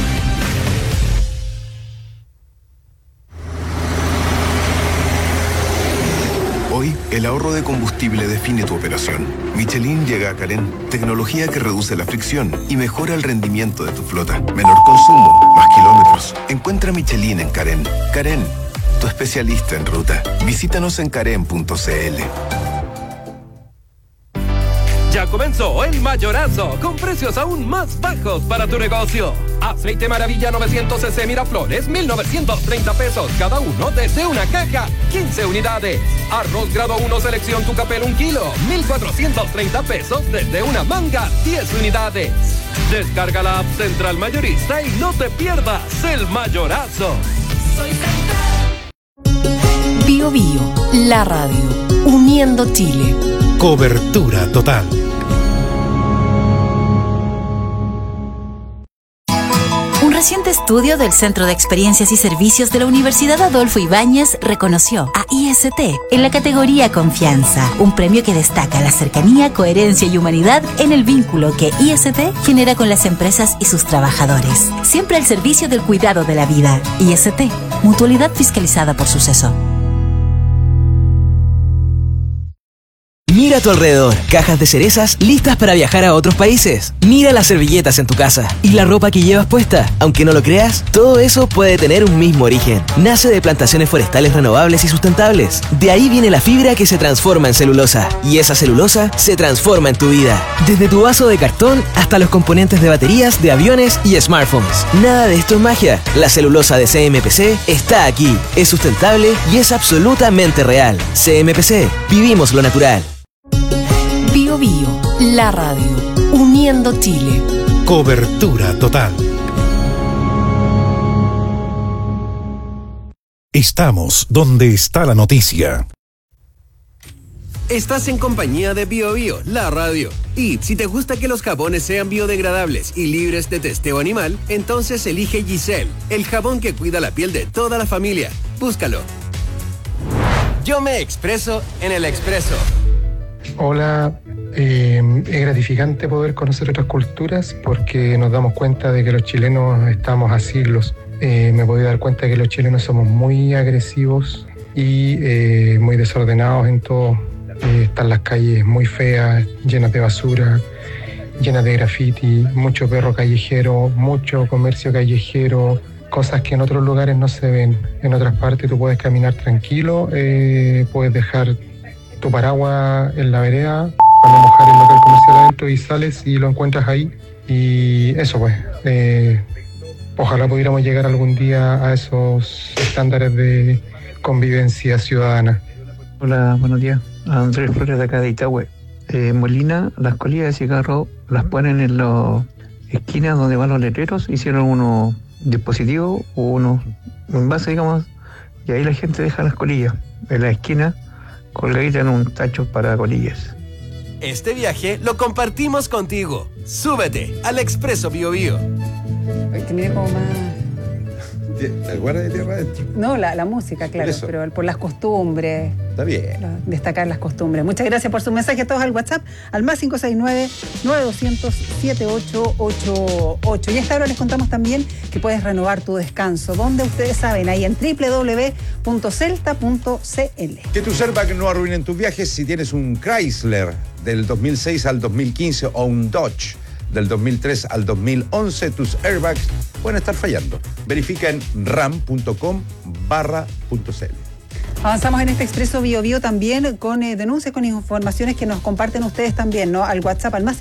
Hoy, el ahorro de combustible define tu operación. Michelin llega a Carén, tecnología que reduce la fricción y mejora el rendimiento de tu flota. Menor consumo, más kilómetros. Encuentra Michelin en Carén. Carén, tu especialista en ruta. Visítanos en carén.cl. Ya comenzó el Mayorazo, con precios aún más bajos para tu negocio. Aceite Maravilla 900cc Miraflores, 1,930 pesos cada uno desde una caja, 15 unidades. Arroz grado 1 selección Tucapel 1 kilo, 1,430 pesos desde una manga, 10 unidades. Descarga la app Central Mayorista y no te pierdas el Mayorazo. Bio Bio, la radio, uniendo Chile. Cobertura total. Un reciente estudio del Centro de Experiencias y Servicios de la Universidad Adolfo Ibáñez reconoció a IST en la categoría Confianza, un premio que destaca la cercanía, coherencia y humanidad en el vínculo que IST genera con las empresas y sus trabajadores. Siempre al servicio del cuidado de la vida. IST, mutualidad fiscalizada por Suceso. Mira a tu alrededor, cajas de cerezas listas para viajar a otros países. Mira las servilletas en tu casa y la ropa que llevas puesta. Aunque no lo creas, todo eso puede tener un mismo origen. Nace de plantaciones forestales renovables y sustentables. De ahí viene la fibra que se transforma en celulosa. Y esa celulosa se transforma en tu vida. Desde tu vaso de cartón hasta los componentes de baterías, de aviones y smartphones. Nada de esto es magia. La celulosa de CMPC está aquí. Es sustentable y es absolutamente real. CMPC, vivimos lo natural. Bio Bio, la radio, uniendo Chile. Cobertura total. Estamos donde está la noticia. Estás en compañía de Bio Bio, la radio. Y si te gusta que los jabones sean biodegradables y libres de testeo animal, entonces elige Giselle, el jabón que cuida la piel de toda la familia. Búscalo. Yo me expreso en el Expreso. Hola, es gratificante poder conocer otras culturas porque nos damos cuenta de que los chilenos estamos a siglos. Me he podido dar cuenta de que los chilenos somos muy agresivos y muy desordenados en todo. Están las calles muy feas, llenas de basura, llenas de graffiti, mucho perro callejero, mucho comercio callejero, cosas que en otros lugares no se ven. En otras partes tú puedes caminar tranquilo, puedes dejar tu paraguas en la vereda para no mojar el local comercial adentro y sales y lo encuentras ahí. Y eso pues, ojalá pudiéramos llegar algún día a esos estándares de convivencia ciudadana. Hola, buenos días. Andrés Flores de acá de Itahue. Molina, las colillas de cigarro las ponen en las esquinas donde van los letreros. Hicieron unos dispositivos o unos envases, digamos, y ahí la gente deja las colillas en la esquina, colgadita en un tacho para colillas. Este viaje lo compartimos contigo. Súbete al Expreso Bio Bio. Terminé como más... ¿Te acuerdas de Tierra Adentro? No, la música, claro, pero por las costumbres. Está bien. Destacar las costumbres. Muchas gracias por sus mensajes, todos al WhatsApp, al más 569-9200-7888. Y a esta hora les contamos también que puedes renovar tu descanso. ¿Dónde? Ustedes saben, ahí en www.celta.cl. Que tus airbags no arruinen tus viajes. Si tienes un Chrysler del 2006 al 2015 o un Dodge del 2003 al 2011, tus airbags pueden estar fallando. Verifica en ram.com/.cl. Avanzamos en este Expreso Bio Bio también con denuncias, con informaciones que nos comparten ustedes también, ¿no? Al WhatsApp, al más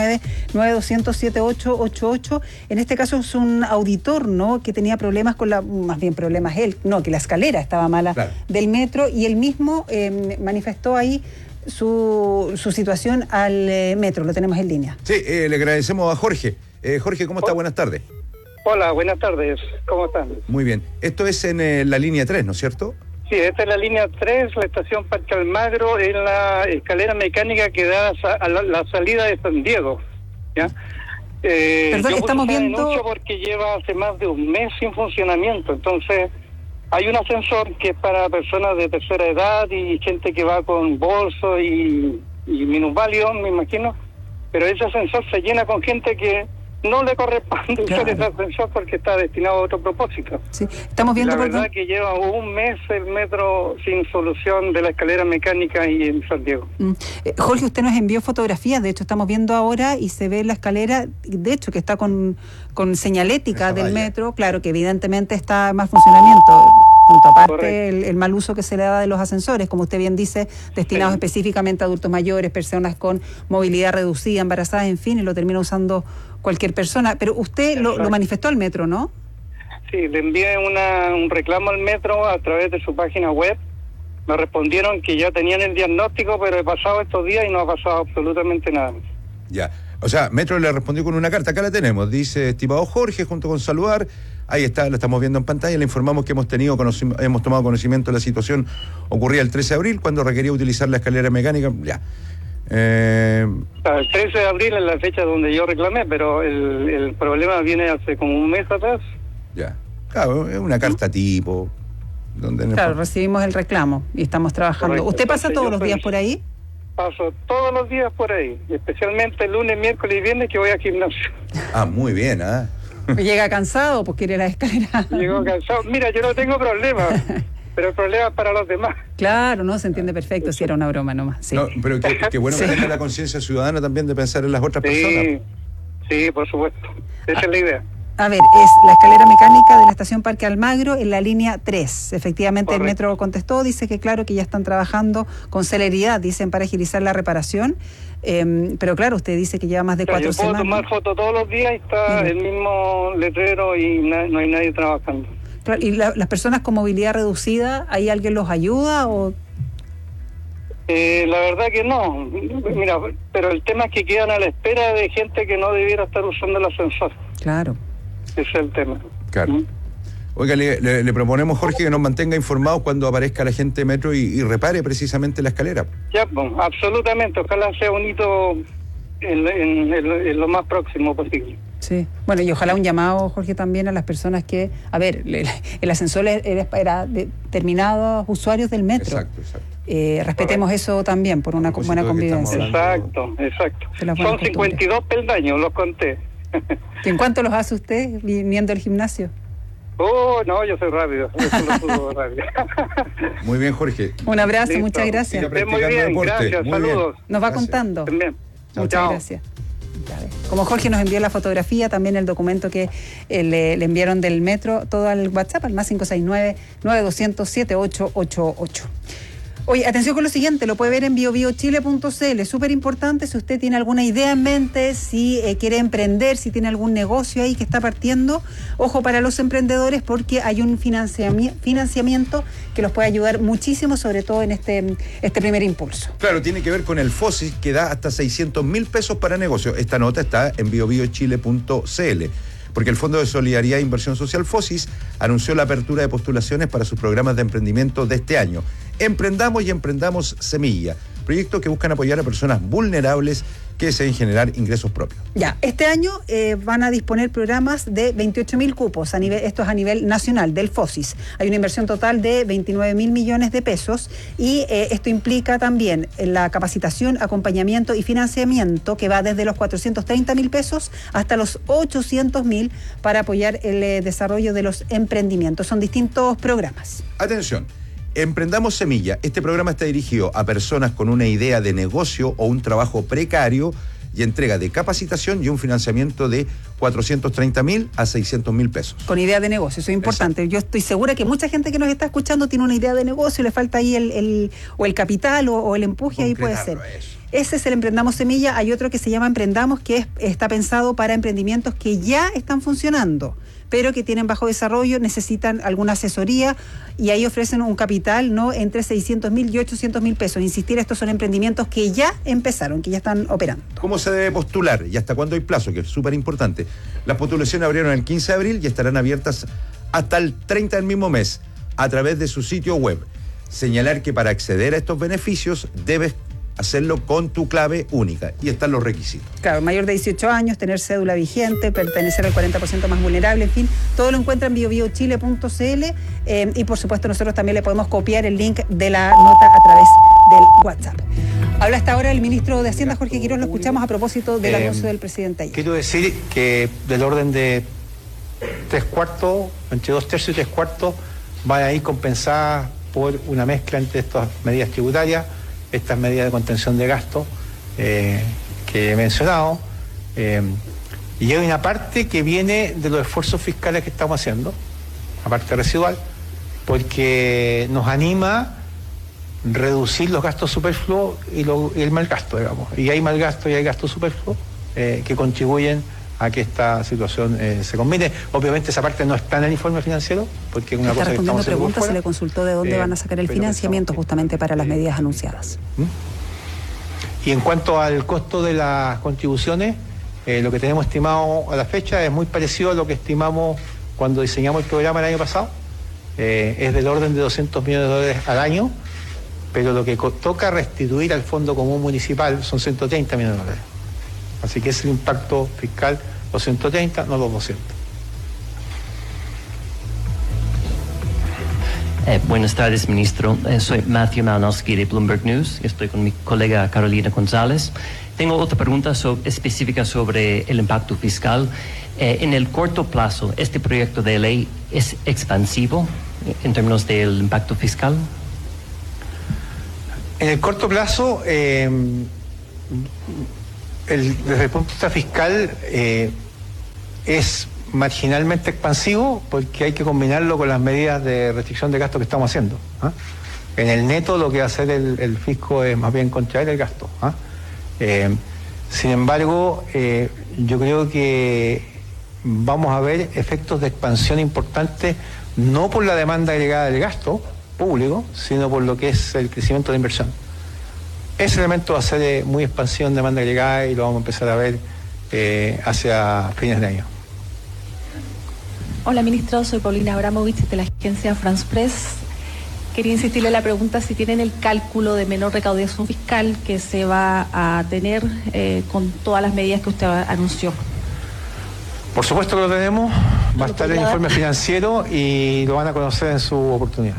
569-9200-7888. En este caso es un auditor, ¿no? Que tenía problemas con más bien problemas él, no, que la escalera estaba mala del metro, y él mismo manifestó ahí su situación al metro. Lo tenemos en línea. Sí, le agradecemos a Jorge. Jorge, ¿cómo está? Buenas tardes. Hola, buenas tardes. ¿Cómo están? Muy bien. Esto es en la línea 3, ¿no es cierto? Sí, esta es la línea 3, la estación Parque Almagro, en la escalera mecánica que da a la salida de San Diego. ¿Ya? Perdón, estamos viendo... porque lleva hace más de un mes sin funcionamiento. Entonces, hay un ascensor que es para personas de tercera edad y gente que va con bolso y minusválidos, me imagino. Pero ese ascensor se llena con gente que no le corresponde usar ese ascensor porque está destinado a otro propósito. Sí, estamos viendo... La verdad que lleva un mes el metro sin solución de la escalera mecánica y en San Diego. Jorge, usted nos envió fotografías, de hecho estamos viendo ahora y se ve la escalera, de hecho que está con señalética del metro, claro que evidentemente está en mal funcionamiento. Punto aparte el mal uso que se le da de los ascensores, como usted bien dice, destinados específicamente a adultos mayores, personas con movilidad reducida, embarazadas, en fin, y lo termina usando cualquier persona. Pero usted lo manifestó al metro, ¿no? Sí, le envié un reclamo al metro a través de su página web. Me respondieron que ya tenían el diagnóstico, pero he pasado estos días y no ha pasado absolutamente nada. Ya, o sea, Metro le respondió con una carta, acá la tenemos, dice: estimado Jorge, junto con saludar, ahí está, la estamos viendo en pantalla, le informamos que hemos tomado conocimiento de la situación ocurrida el 13 de abril, cuando requería utilizar la escalera mecánica, ya. El 13 de abril es la fecha donde yo reclamé, pero el problema viene hace como un mes atrás. Ya, claro, es una carta tipo... Claro, recibimos el reclamo y estamos trabajando. Correcto. ¿Usted pasa todos los días por ahí? Paso todos los días por ahí, especialmente el lunes, miércoles y viernes que voy al gimnasio. Ah, muy bien, ¿ah? ¿Llega cansado porque quiere la escalera? Llego cansado. Mira, yo no tengo problema, pero el problema es para los demás. Claro, no, se entiende perfecto, si era una broma nomás. Sí. No, pero qué bueno que tenga la conciencia ciudadana también de pensar en las otras personas. Sí, por supuesto. Esa es la idea. A ver, es la escalera mecánica de la estación Parque Almagro en la línea 3. Efectivamente, el metro contestó, dice que claro, que ya están trabajando con celeridad, dicen, para agilizar la reparación. Pero claro, usted dice que lleva más de 4 semanas. Yo puedo tomar fotos todos los días y está el mismo letrero y no hay nadie trabajando. Claro, ¿y las personas con movilidad reducida, ahí alguien los ayuda o...? La verdad que no. Mira, pero el tema es que quedan a la espera de gente que no debiera estar usando el ascensor. Claro. Ese es el tema. Claro. Oiga, le proponemos, Jorge, que nos mantenga informados cuando aparezca la gente de Metro y repare precisamente la escalera. Ya, pues, absolutamente. Ojalá sea un hito en lo más próximo posible. Sí. Bueno, y ojalá un llamado, Jorge, también a las personas que... A ver, el ascensor era para determinados usuarios del metro. Exacto. Respetemos eso también por una buena convivencia. Exacto. Son 52 peldaños, los conté. ¿En cuánto los hace usted viniendo al gimnasio? No, yo soy rápido. Yo solo subo rápido. Muy bien, Jorge. Un abrazo, muchas gracias. Muy bien, gracias, saludos. Nos va contando. También. Muchas gracias. Como Jorge nos envió la fotografía, también el documento que le enviaron del metro, todo al WhatsApp, al más 569-9200-7888. Oye, atención con lo siguiente, lo puede ver en biobiochile.cl, es súper importante si usted tiene alguna idea en mente, si quiere emprender, si tiene algún negocio ahí que está partiendo, ojo para los emprendedores porque hay un financiamiento que los puede ayudar muchísimo, sobre todo en este primer impulso. Claro, tiene que ver con el FOSIS, que da hasta 600.000 pesos para negocios. Esta nota está en biobiochile.cl. Porque el Fondo de Solidaridad e Inversión Social FOSIS anunció la apertura de postulaciones para sus programas de emprendimiento de este año. Emprendamos y Emprendamos Semilla, proyectos que buscan apoyar a personas vulnerables que deseen generar ingresos propios. Ya, este año van a disponer programas de 28.000 cupos, esto es a nivel nacional, del FOSIS. Hay una inversión total de 29.000 millones de pesos y esto implica también la capacitación, acompañamiento y financiamiento que va desde los 430.000 pesos hasta los 800.000 para apoyar el desarrollo de los emprendimientos. Son distintos programas. Atención. Emprendamos Semilla. Este programa está dirigido a personas con una idea de negocio o un trabajo precario y entrega de capacitación y un financiamiento de 430.000 a 600.000 pesos. Con idea de negocio, eso es importante. Exacto. Yo estoy segura que mucha gente que nos está escuchando tiene una idea de negocio, le falta ahí el capital o el empuje, ahí puede ser. Ese es el Emprendamos Semilla. Hay otro que se llama Emprendamos, que está pensado para emprendimientos que ya están funcionando, pero que tienen bajo desarrollo, necesitan alguna asesoría, y ahí ofrecen un capital, ¿no?, entre 600.000 y 800.000 pesos. Insistir, estos son emprendimientos que ya empezaron, que ya están operando. ¿Cómo se debe postular y hasta cuándo hay plazo? Que es súper importante. Las postulaciones abrieron el 15 de abril y estarán abiertas hasta el 30 del mismo mes a través de su sitio web. Señalar que para acceder a estos beneficios debes hacerlo con tu clave única, y están los requisitos. Claro, mayor de 18 años, tener cédula vigente, pertenecer al 40% más vulnerable, en fin, todo lo encuentra en biobiochile.cl, y por supuesto nosotros también le podemos copiar el link de la nota a través del WhatsApp. Habla hasta ahora el ministro de Hacienda, Jorge Quiroz, lo escuchamos a propósito del anuncio del presidente ayer. Quiero decir que del orden de 3/4, entre 2/3 y 3/4, van a ir compensadas por una mezcla entre estas medidas tributarias, estas medidas de contención de gasto que he mencionado, y hay una parte que viene de los esfuerzos fiscales que estamos haciendo, la parte residual, porque nos anima reducir los gastos superfluos y el mal gasto, digamos. Y hay mal gasto y hay gasto superfluo que contribuyen a que esta situación se combine. Obviamente esa parte no está en el informe financiero, porque es una cosa que estamos haciendo por fuera. Se le consultó de dónde van a sacar el financiamiento justamente para las medidas anunciadas. Y en cuanto al costo de las contribuciones, lo que tenemos estimado a la fecha es muy parecido a lo que estimamos cuando diseñamos el programa el año pasado. Es del orden de $200 millones al año, pero lo que toca restituir al Fondo Común Municipal son $130 millones. Así que es el impacto fiscal, los 130, no los 200. Buenas tardes, ministro. Soy Matthew Malinowski de Bloomberg News. Estoy con mi colega Carolina González. Tengo otra pregunta específica sobre el impacto fiscal. En el corto plazo, ¿este proyecto de ley es expansivo en términos del impacto fiscal? En el corto plazo, desde el punto de vista fiscal, es marginalmente expansivo, porque hay que combinarlo con las medidas de restricción de gasto que estamos haciendo. En el neto lo que va a hacer el fisco es más bien contraer el gasto. Sin embargo, yo creo que vamos a ver efectos de expansión importantes, no por la demanda agregada del gasto público, sino por lo que es el crecimiento de inversión. Ese elemento va a ser muy expansivo en demanda agregada y lo vamos a empezar a ver hacia fines de año. Hola, ministro, soy Paulina Abramovich de la agencia France Press. Quería insistirle en la pregunta si tienen el cálculo de menor recaudación fiscal que se va a tener con todas las medidas que usted anunció. Por supuesto que lo tenemos, va a estar en el informe financiero y lo van a conocer en su oportunidad.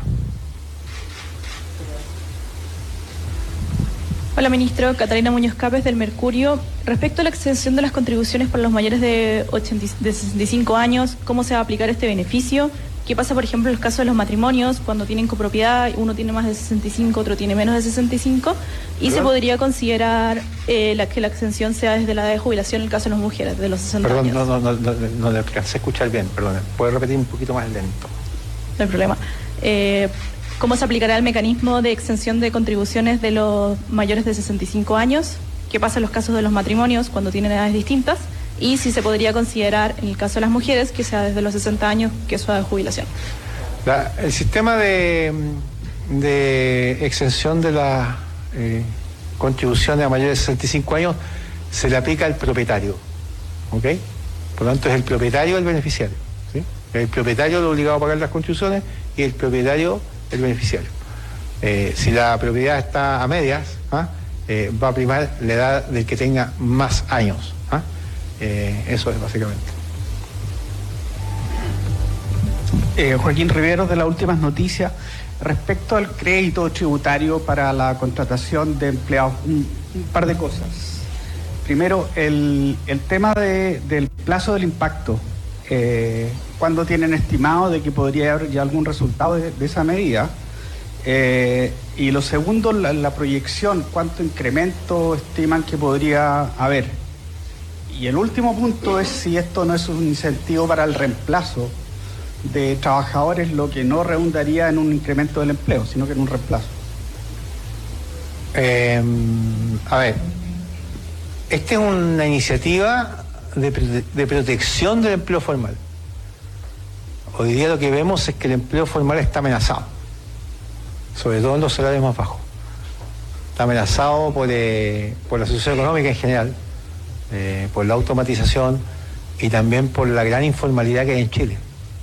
Hola, ministro. Catalina Muñoz Capes del Mercurio. Respecto a la exención de las contribuciones para los mayores de 65 años, ¿cómo se va a aplicar este beneficio? ¿Qué pasa, por ejemplo, en los casos de los matrimonios, cuando tienen copropiedad, uno tiene más de 65, otro tiene menos de 65? Y ¿verdad? ¿Se podría considerar que la exención sea desde la edad de jubilación en el caso de las mujeres, de los 60 años? No le alcancé a escuchar bien, perdón. ¿Puede repetir un poquito más lento? No hay problema. ¿Cómo se aplicará el mecanismo de exención de contribuciones de los mayores de 65 años? ¿Qué pasa en los casos de los matrimonios cuando tienen edades distintas? Y si se podría considerar, en el caso de las mujeres, que sea desde los 60 años, que es su edad de jubilación. El sistema de exención de las contribuciones a mayores de 65 años se le aplica al propietario, ¿ok? Por lo tanto, es el propietario el beneficiario, ¿sí? El propietario el obligado a pagar las contribuciones y el propietario el beneficiario. Si la propiedad está a medias, va a primar la edad del que tenga más años. Eso es básicamente. Joaquín Riveros, de las últimas noticias, respecto al crédito tributario para la contratación de empleados, un par de cosas. Primero, el tema del plazo del impacto. ¿Cuándo tienen estimado de que podría haber ya algún resultado de esa medida? Y lo segundo, la proyección, ¿cuánto incremento estiman que podría haber Y el último punto es si esto no es un incentivo para el reemplazo de trabajadores, lo que no redundaría en un incremento del empleo, sino que en un reemplazo. A ver, esta es una iniciativa de protección del empleo formal. Hoy día lo que vemos es que el empleo formal está amenazado, sobre todo en los salarios más bajos. Está amenazado por la situación económica en general, por la automatización y también por la gran informalidad que hay en Chile.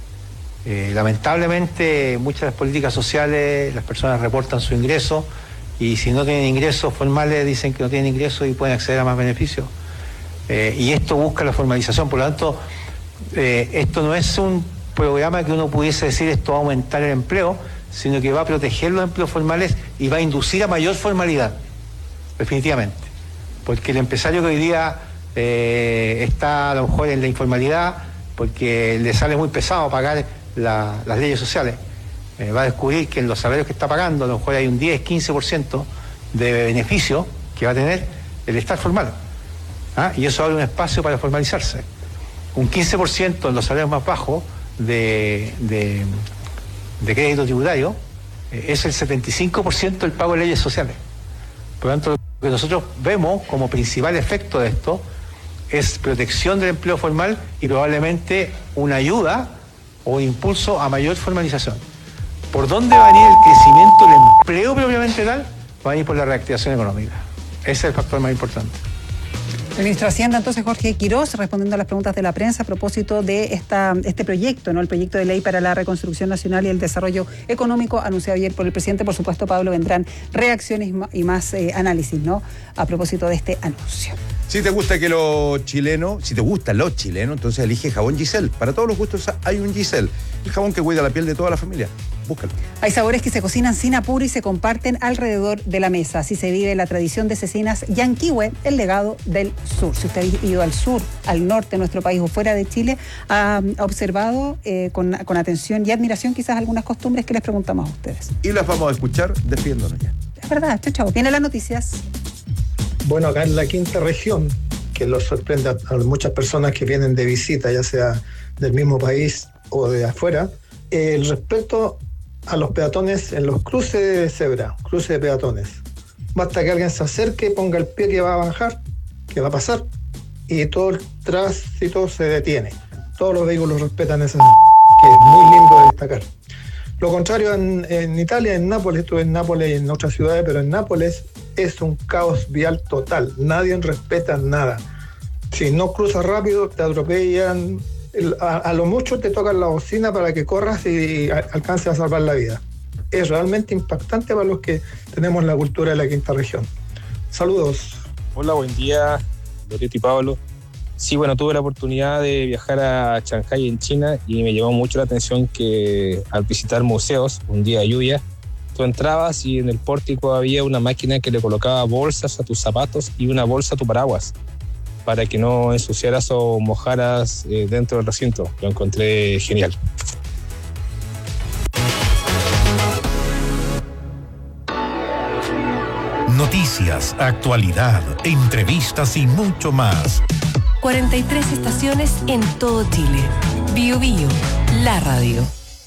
Lamentablemente, muchas de las políticas sociales, las personas reportan su ingreso y si no tienen ingresos formales dicen que no tienen ingresos y pueden acceder a más beneficios. Y esto busca la formalización. Por lo tanto, esto no es un programa que uno pudiese decir esto va a aumentar el empleo, sino que va a proteger los empleos formales y va a inducir a mayor formalidad, definitivamente. Porque el empresario que hoy día está a lo mejor en la informalidad, porque le sale muy pesado pagar las leyes sociales, va a descubrir que en los salarios que está pagando a lo mejor hay un 10-15% de beneficio que va a tener el estar formal. Y eso abre un espacio para formalizarse. Un 15% en los salarios más bajos de crédito tributario es el 75% del pago de leyes sociales. Por lo tanto, lo que nosotros vemos como principal efecto de esto es protección del empleo formal y probablemente una ayuda o impulso a mayor formalización. ¿Por dónde va a venir el crecimiento del empleo propiamente tal? Va a venir por la reactivación económica. Ese es el factor más importante. El ministro de Hacienda, entonces, Jorge Quirós, respondiendo a las preguntas de la prensa a propósito de este proyecto, ¿no? El proyecto de ley para la reconstrucción nacional y el desarrollo económico anunciado ayer por el presidente. Por supuesto, Pablo, vendrán reacciones y más análisis, ¿no? A propósito de este anuncio. Si te gusta los chilenos, entonces elige jabón Giselle. Para todos los gustos hay un Giselle, el jabón que cuida la piel de toda la familia. Búscalo. Hay sabores que se cocinan sin apuro y se comparten alrededor de la mesa. Así se vive la tradición de Cecinas Yanquihue, el legado del sur. Si usted ha ido al sur, al norte de nuestro país o fuera de Chile, ha observado con atención y admiración quizás algunas costumbres que les preguntamos a ustedes. Y las vamos a escuchar defiéndonos ya. Es verdad, chao. Vienen las noticias. Bueno, acá en la quinta región, que los sorprende a muchas personas que vienen de visita, ya sea del mismo país o de afuera, respecto a los peatones en los cruces de cebra, cruces de peatones. Basta que alguien se acerque, ponga el pie que va a bajar, que va a pasar, y todo el tránsito se detiene. Todos los vehículos respetan eso, que es muy lindo de destacar. Lo contrario en Italia, en Nápoles, estuve en Nápoles y en otras ciudades, pero en Nápoles es un caos vial total. Nadie respeta nada. Si no cruzas rápido, te atropellan. A lo mucho te tocan la bocina para que corras y alcances a salvar la vida. Es realmente impactante para los que tenemos la cultura de la quinta región. Saludos. Hola, buen día, Loreto y Pablo. Sí, bueno, tuve la oportunidad de viajar a Shanghái en China y me llamó mucho la atención que al visitar museos, un día de lluvia, tú entrabas y en el pórtico había una máquina que le colocaba bolsas a tus zapatos y una bolsa a tu paraguas para que no ensuciaras o mojaras dentro del recinto. Lo encontré genial. Noticias, actualidad, entrevistas y mucho más. 43 estaciones en todo Chile. Bio Bio, la radio.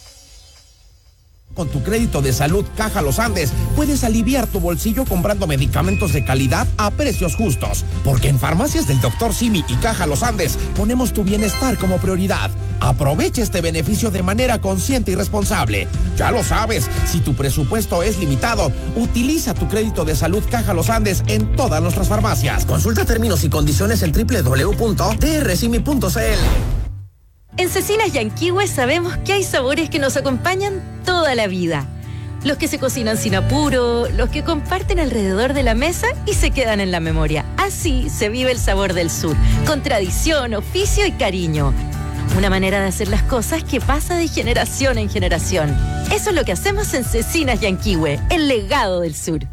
Con tu crédito de salud Caja Los Andes puedes aliviar tu bolsillo comprando medicamentos de calidad a precios justos. Porque en Farmacias del Dr. Simi y Caja Los Andes ponemos tu bienestar como prioridad. Aprovecha este beneficio de manera consciente y responsable. Ya lo sabes, si tu presupuesto es limitado, utiliza tu crédito de salud Caja Los Andes en todas nuestras farmacias. Consulta términos y condiciones en www.drsimi.cl. En Cecinas Yanquihue sabemos que hay sabores que nos acompañan toda la vida. Los que se cocinan sin apuro, los que comparten alrededor de la mesa y se quedan en la memoria. Así se vive el sabor del sur, con tradición, oficio y cariño. Una manera de hacer las cosas que pasa de generación en generación. Eso es lo que hacemos en Cecinas Yanquihue, el legado del sur.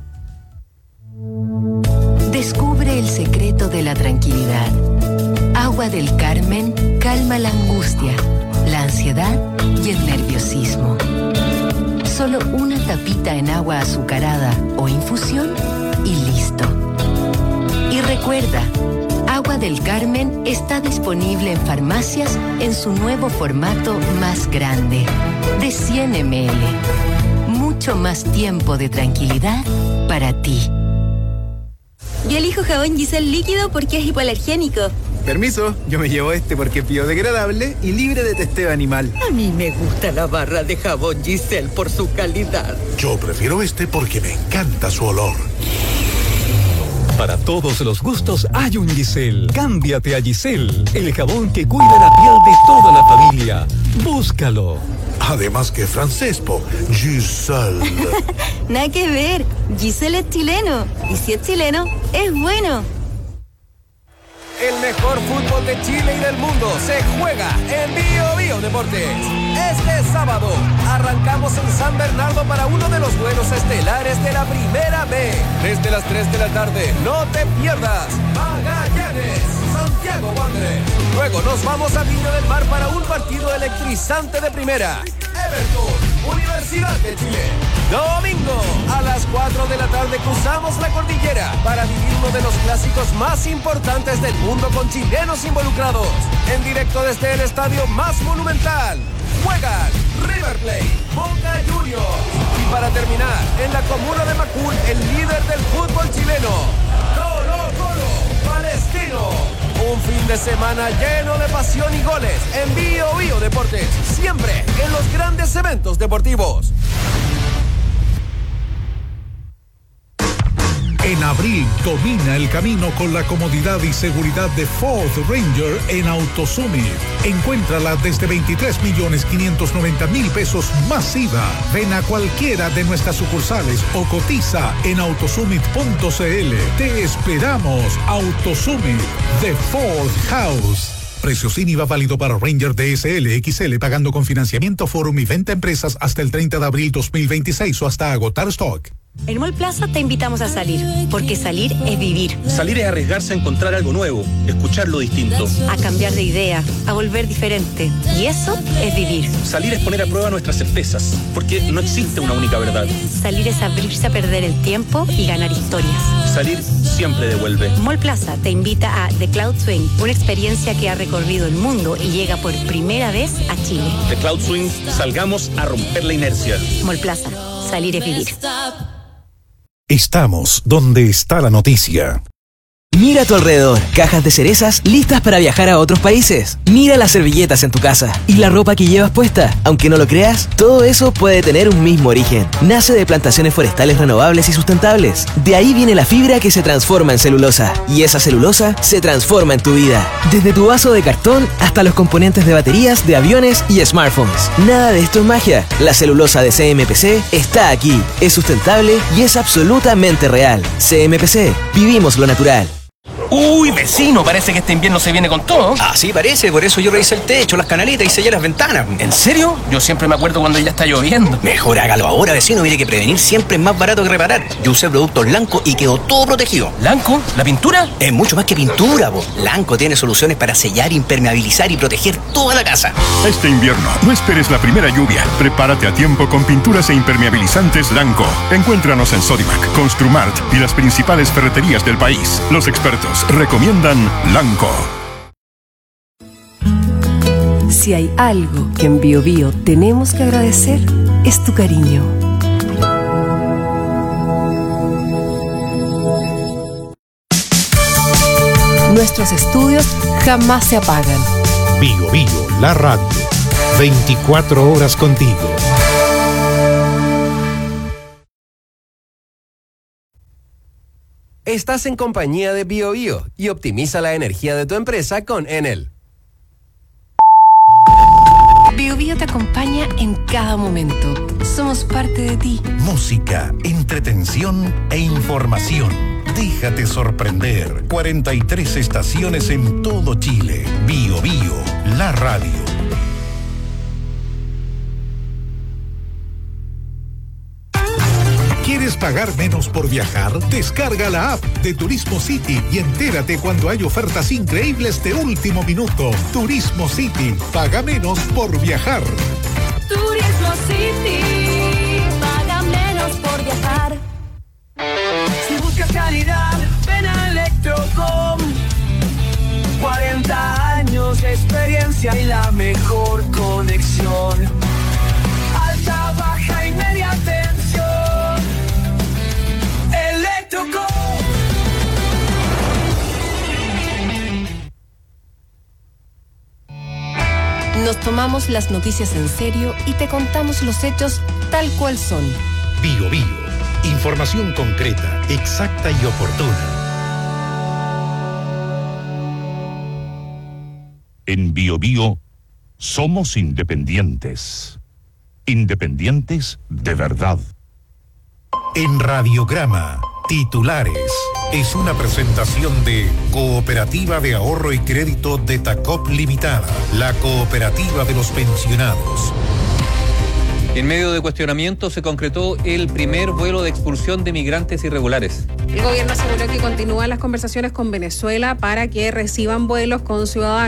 Descubre el secreto de la tranquilidad. Agua del Carmen calma la angustia, la ansiedad y el nerviosismo. Solo una tapita en agua azucarada o infusión y listo. Y recuerda, Agua del Carmen está disponible en farmacias en su nuevo formato más grande, de 100 ml. Mucho más tiempo de tranquilidad para ti. Yo elijo jabón Giselle líquido porque es hipoalergénico. Permiso, yo me llevo este porque es biodegradable y libre de testeo animal. A mí me gusta la barra de jabón Giselle por su calidad. Yo prefiero este porque me encanta su olor. Para todos los gustos hay un Giselle. Cámbiate a Giselle, el jabón que cuida la piel de toda la familia. Búscalo. Además que francés, Giselle. Nada que ver, Giselle es chileno. Y si es chileno, es bueno. El mejor fútbol de Chile y del mundo se juega en Bio Deportes. Este sábado arrancamos en San Bernardo para uno de los duelos estelares de la Primera B. Desde las 3 de la tarde, no te pierdas Magallanes, Santiago Wanderers. Luego nos vamos a Viña del Mar para un partido electrizante de primera. Everton, Universidad de Chile. Domingo, a las 4 de la tarde cruzamos la cordillera para vivir uno de los clásicos más importantes del mundo con chilenos involucrados. En directo desde el estadio más monumental. Juegan River Plate, Boca Juniors. Y para terminar, en la comuna de Macul, el líder del fútbol chileno, Colo-Colo, Palestino. Un fin de semana lleno de pasión y goles en Bio Deportes, siempre en los grandes eventos deportivos. En abril domina el camino con la comodidad y seguridad de Ford Ranger en AutoSummit. Encuéntrala desde 23.590.000 pesos masiva. Ven a cualquiera de nuestras sucursales o cotiza en autosummit.cl. Te esperamos. AutoSummit de Ford House. Precio sin IVA válido para Ranger DSL XL pagando con financiamiento Forum y venta empresas hasta el 30 de abril 2026 o hasta agotar stock. En Mall Plaza te invitamos a salir, porque salir es vivir. Salir es arriesgarse a encontrar algo nuevo, escuchar lo distinto. A cambiar de idea, a volver diferente. Y eso es vivir. Salir es poner a prueba nuestras certezas, porque no existe una única verdad. Salir es abrirse a perder el tiempo y ganar historias. Salir siempre devuelve. Mall Plaza te invita a The Cloud Swing, una experiencia que ha recorrido el mundo y llega por primera vez a Chile. The Cloud Swing, salgamos a romper la inercia. Mall Plaza, salir es vivir. Estamos donde está la noticia. Mira a tu alrededor, cajas de cerezas listas para viajar a otros países. Mira las servilletas en tu casa y la ropa que llevas puesta. Aunque no lo creas, todo eso puede tener un mismo origen. Nace de plantaciones forestales renovables y sustentables. De ahí viene la fibra que se transforma en celulosa. Y esa celulosa se transforma en tu vida. Desde tu vaso de cartón hasta los componentes de baterías, de aviones y smartphones. Nada de esto es magia. La celulosa de CMPC está aquí. Es sustentable y es absolutamente real. CMPC, vivimos lo natural. Uy, vecino, parece que este invierno se viene con todo. Así parece, por eso yo revisé el techo, las canaletas y sellé las ventanas. ¿En serio? Yo siempre me acuerdo cuando ya está lloviendo. Mejor hágalo ahora, vecino, mire que prevenir siempre es más barato que reparar. Yo usé productos Lanco y quedó todo protegido. ¿Lanco? ¿La pintura? Es mucho más que pintura, po. Lanco tiene soluciones para sellar, impermeabilizar y proteger toda la casa. Este invierno, no esperes la primera lluvia. Prepárate a tiempo con pinturas e impermeabilizantes Lanco. Encuéntranos en Sodimac, Construmart y las principales ferreterías del país. Los expertos recomiendan Lanco. Si hay algo que en Bio Bio tenemos que agradecer, es tu cariño. Nuestros estudios jamás se apagan. Bio Bio, la radio. 24 horas contigo. Estás en compañía de Bio Bio y optimiza la energía de tu empresa con Enel. Bio Bio te acompaña en cada momento. Somos parte de ti. Música, entretención e información. Déjate sorprender. 43 estaciones en todo Chile. Bio Bio, la radio. ¿Quieres pagar menos por viajar? Descarga la app de Turismo City y entérate cuando hay ofertas increíbles de último minuto. Turismo City, paga menos por viajar. Turismo City, paga menos por viajar. Si buscas calidad, ven a Electrocom. potencia y la mejor conexión. Alta, baja y media tensión. Electroco. Nos tomamos las noticias en serio y te contamos los hechos tal cual son. Bio Bio. Información concreta, exacta y oportuna. En Bio Bio somos independientes. Independientes de verdad. En Radiograma, titulares. Es una presentación de Cooperativa de Ahorro y Crédito de Tacop Limitada, la cooperativa de los pensionados. En medio de cuestionamiento se concretó el primer vuelo de expulsión de migrantes irregulares. El gobierno aseguró que continúan las conversaciones con Venezuela para que reciban vuelos con ciudadanos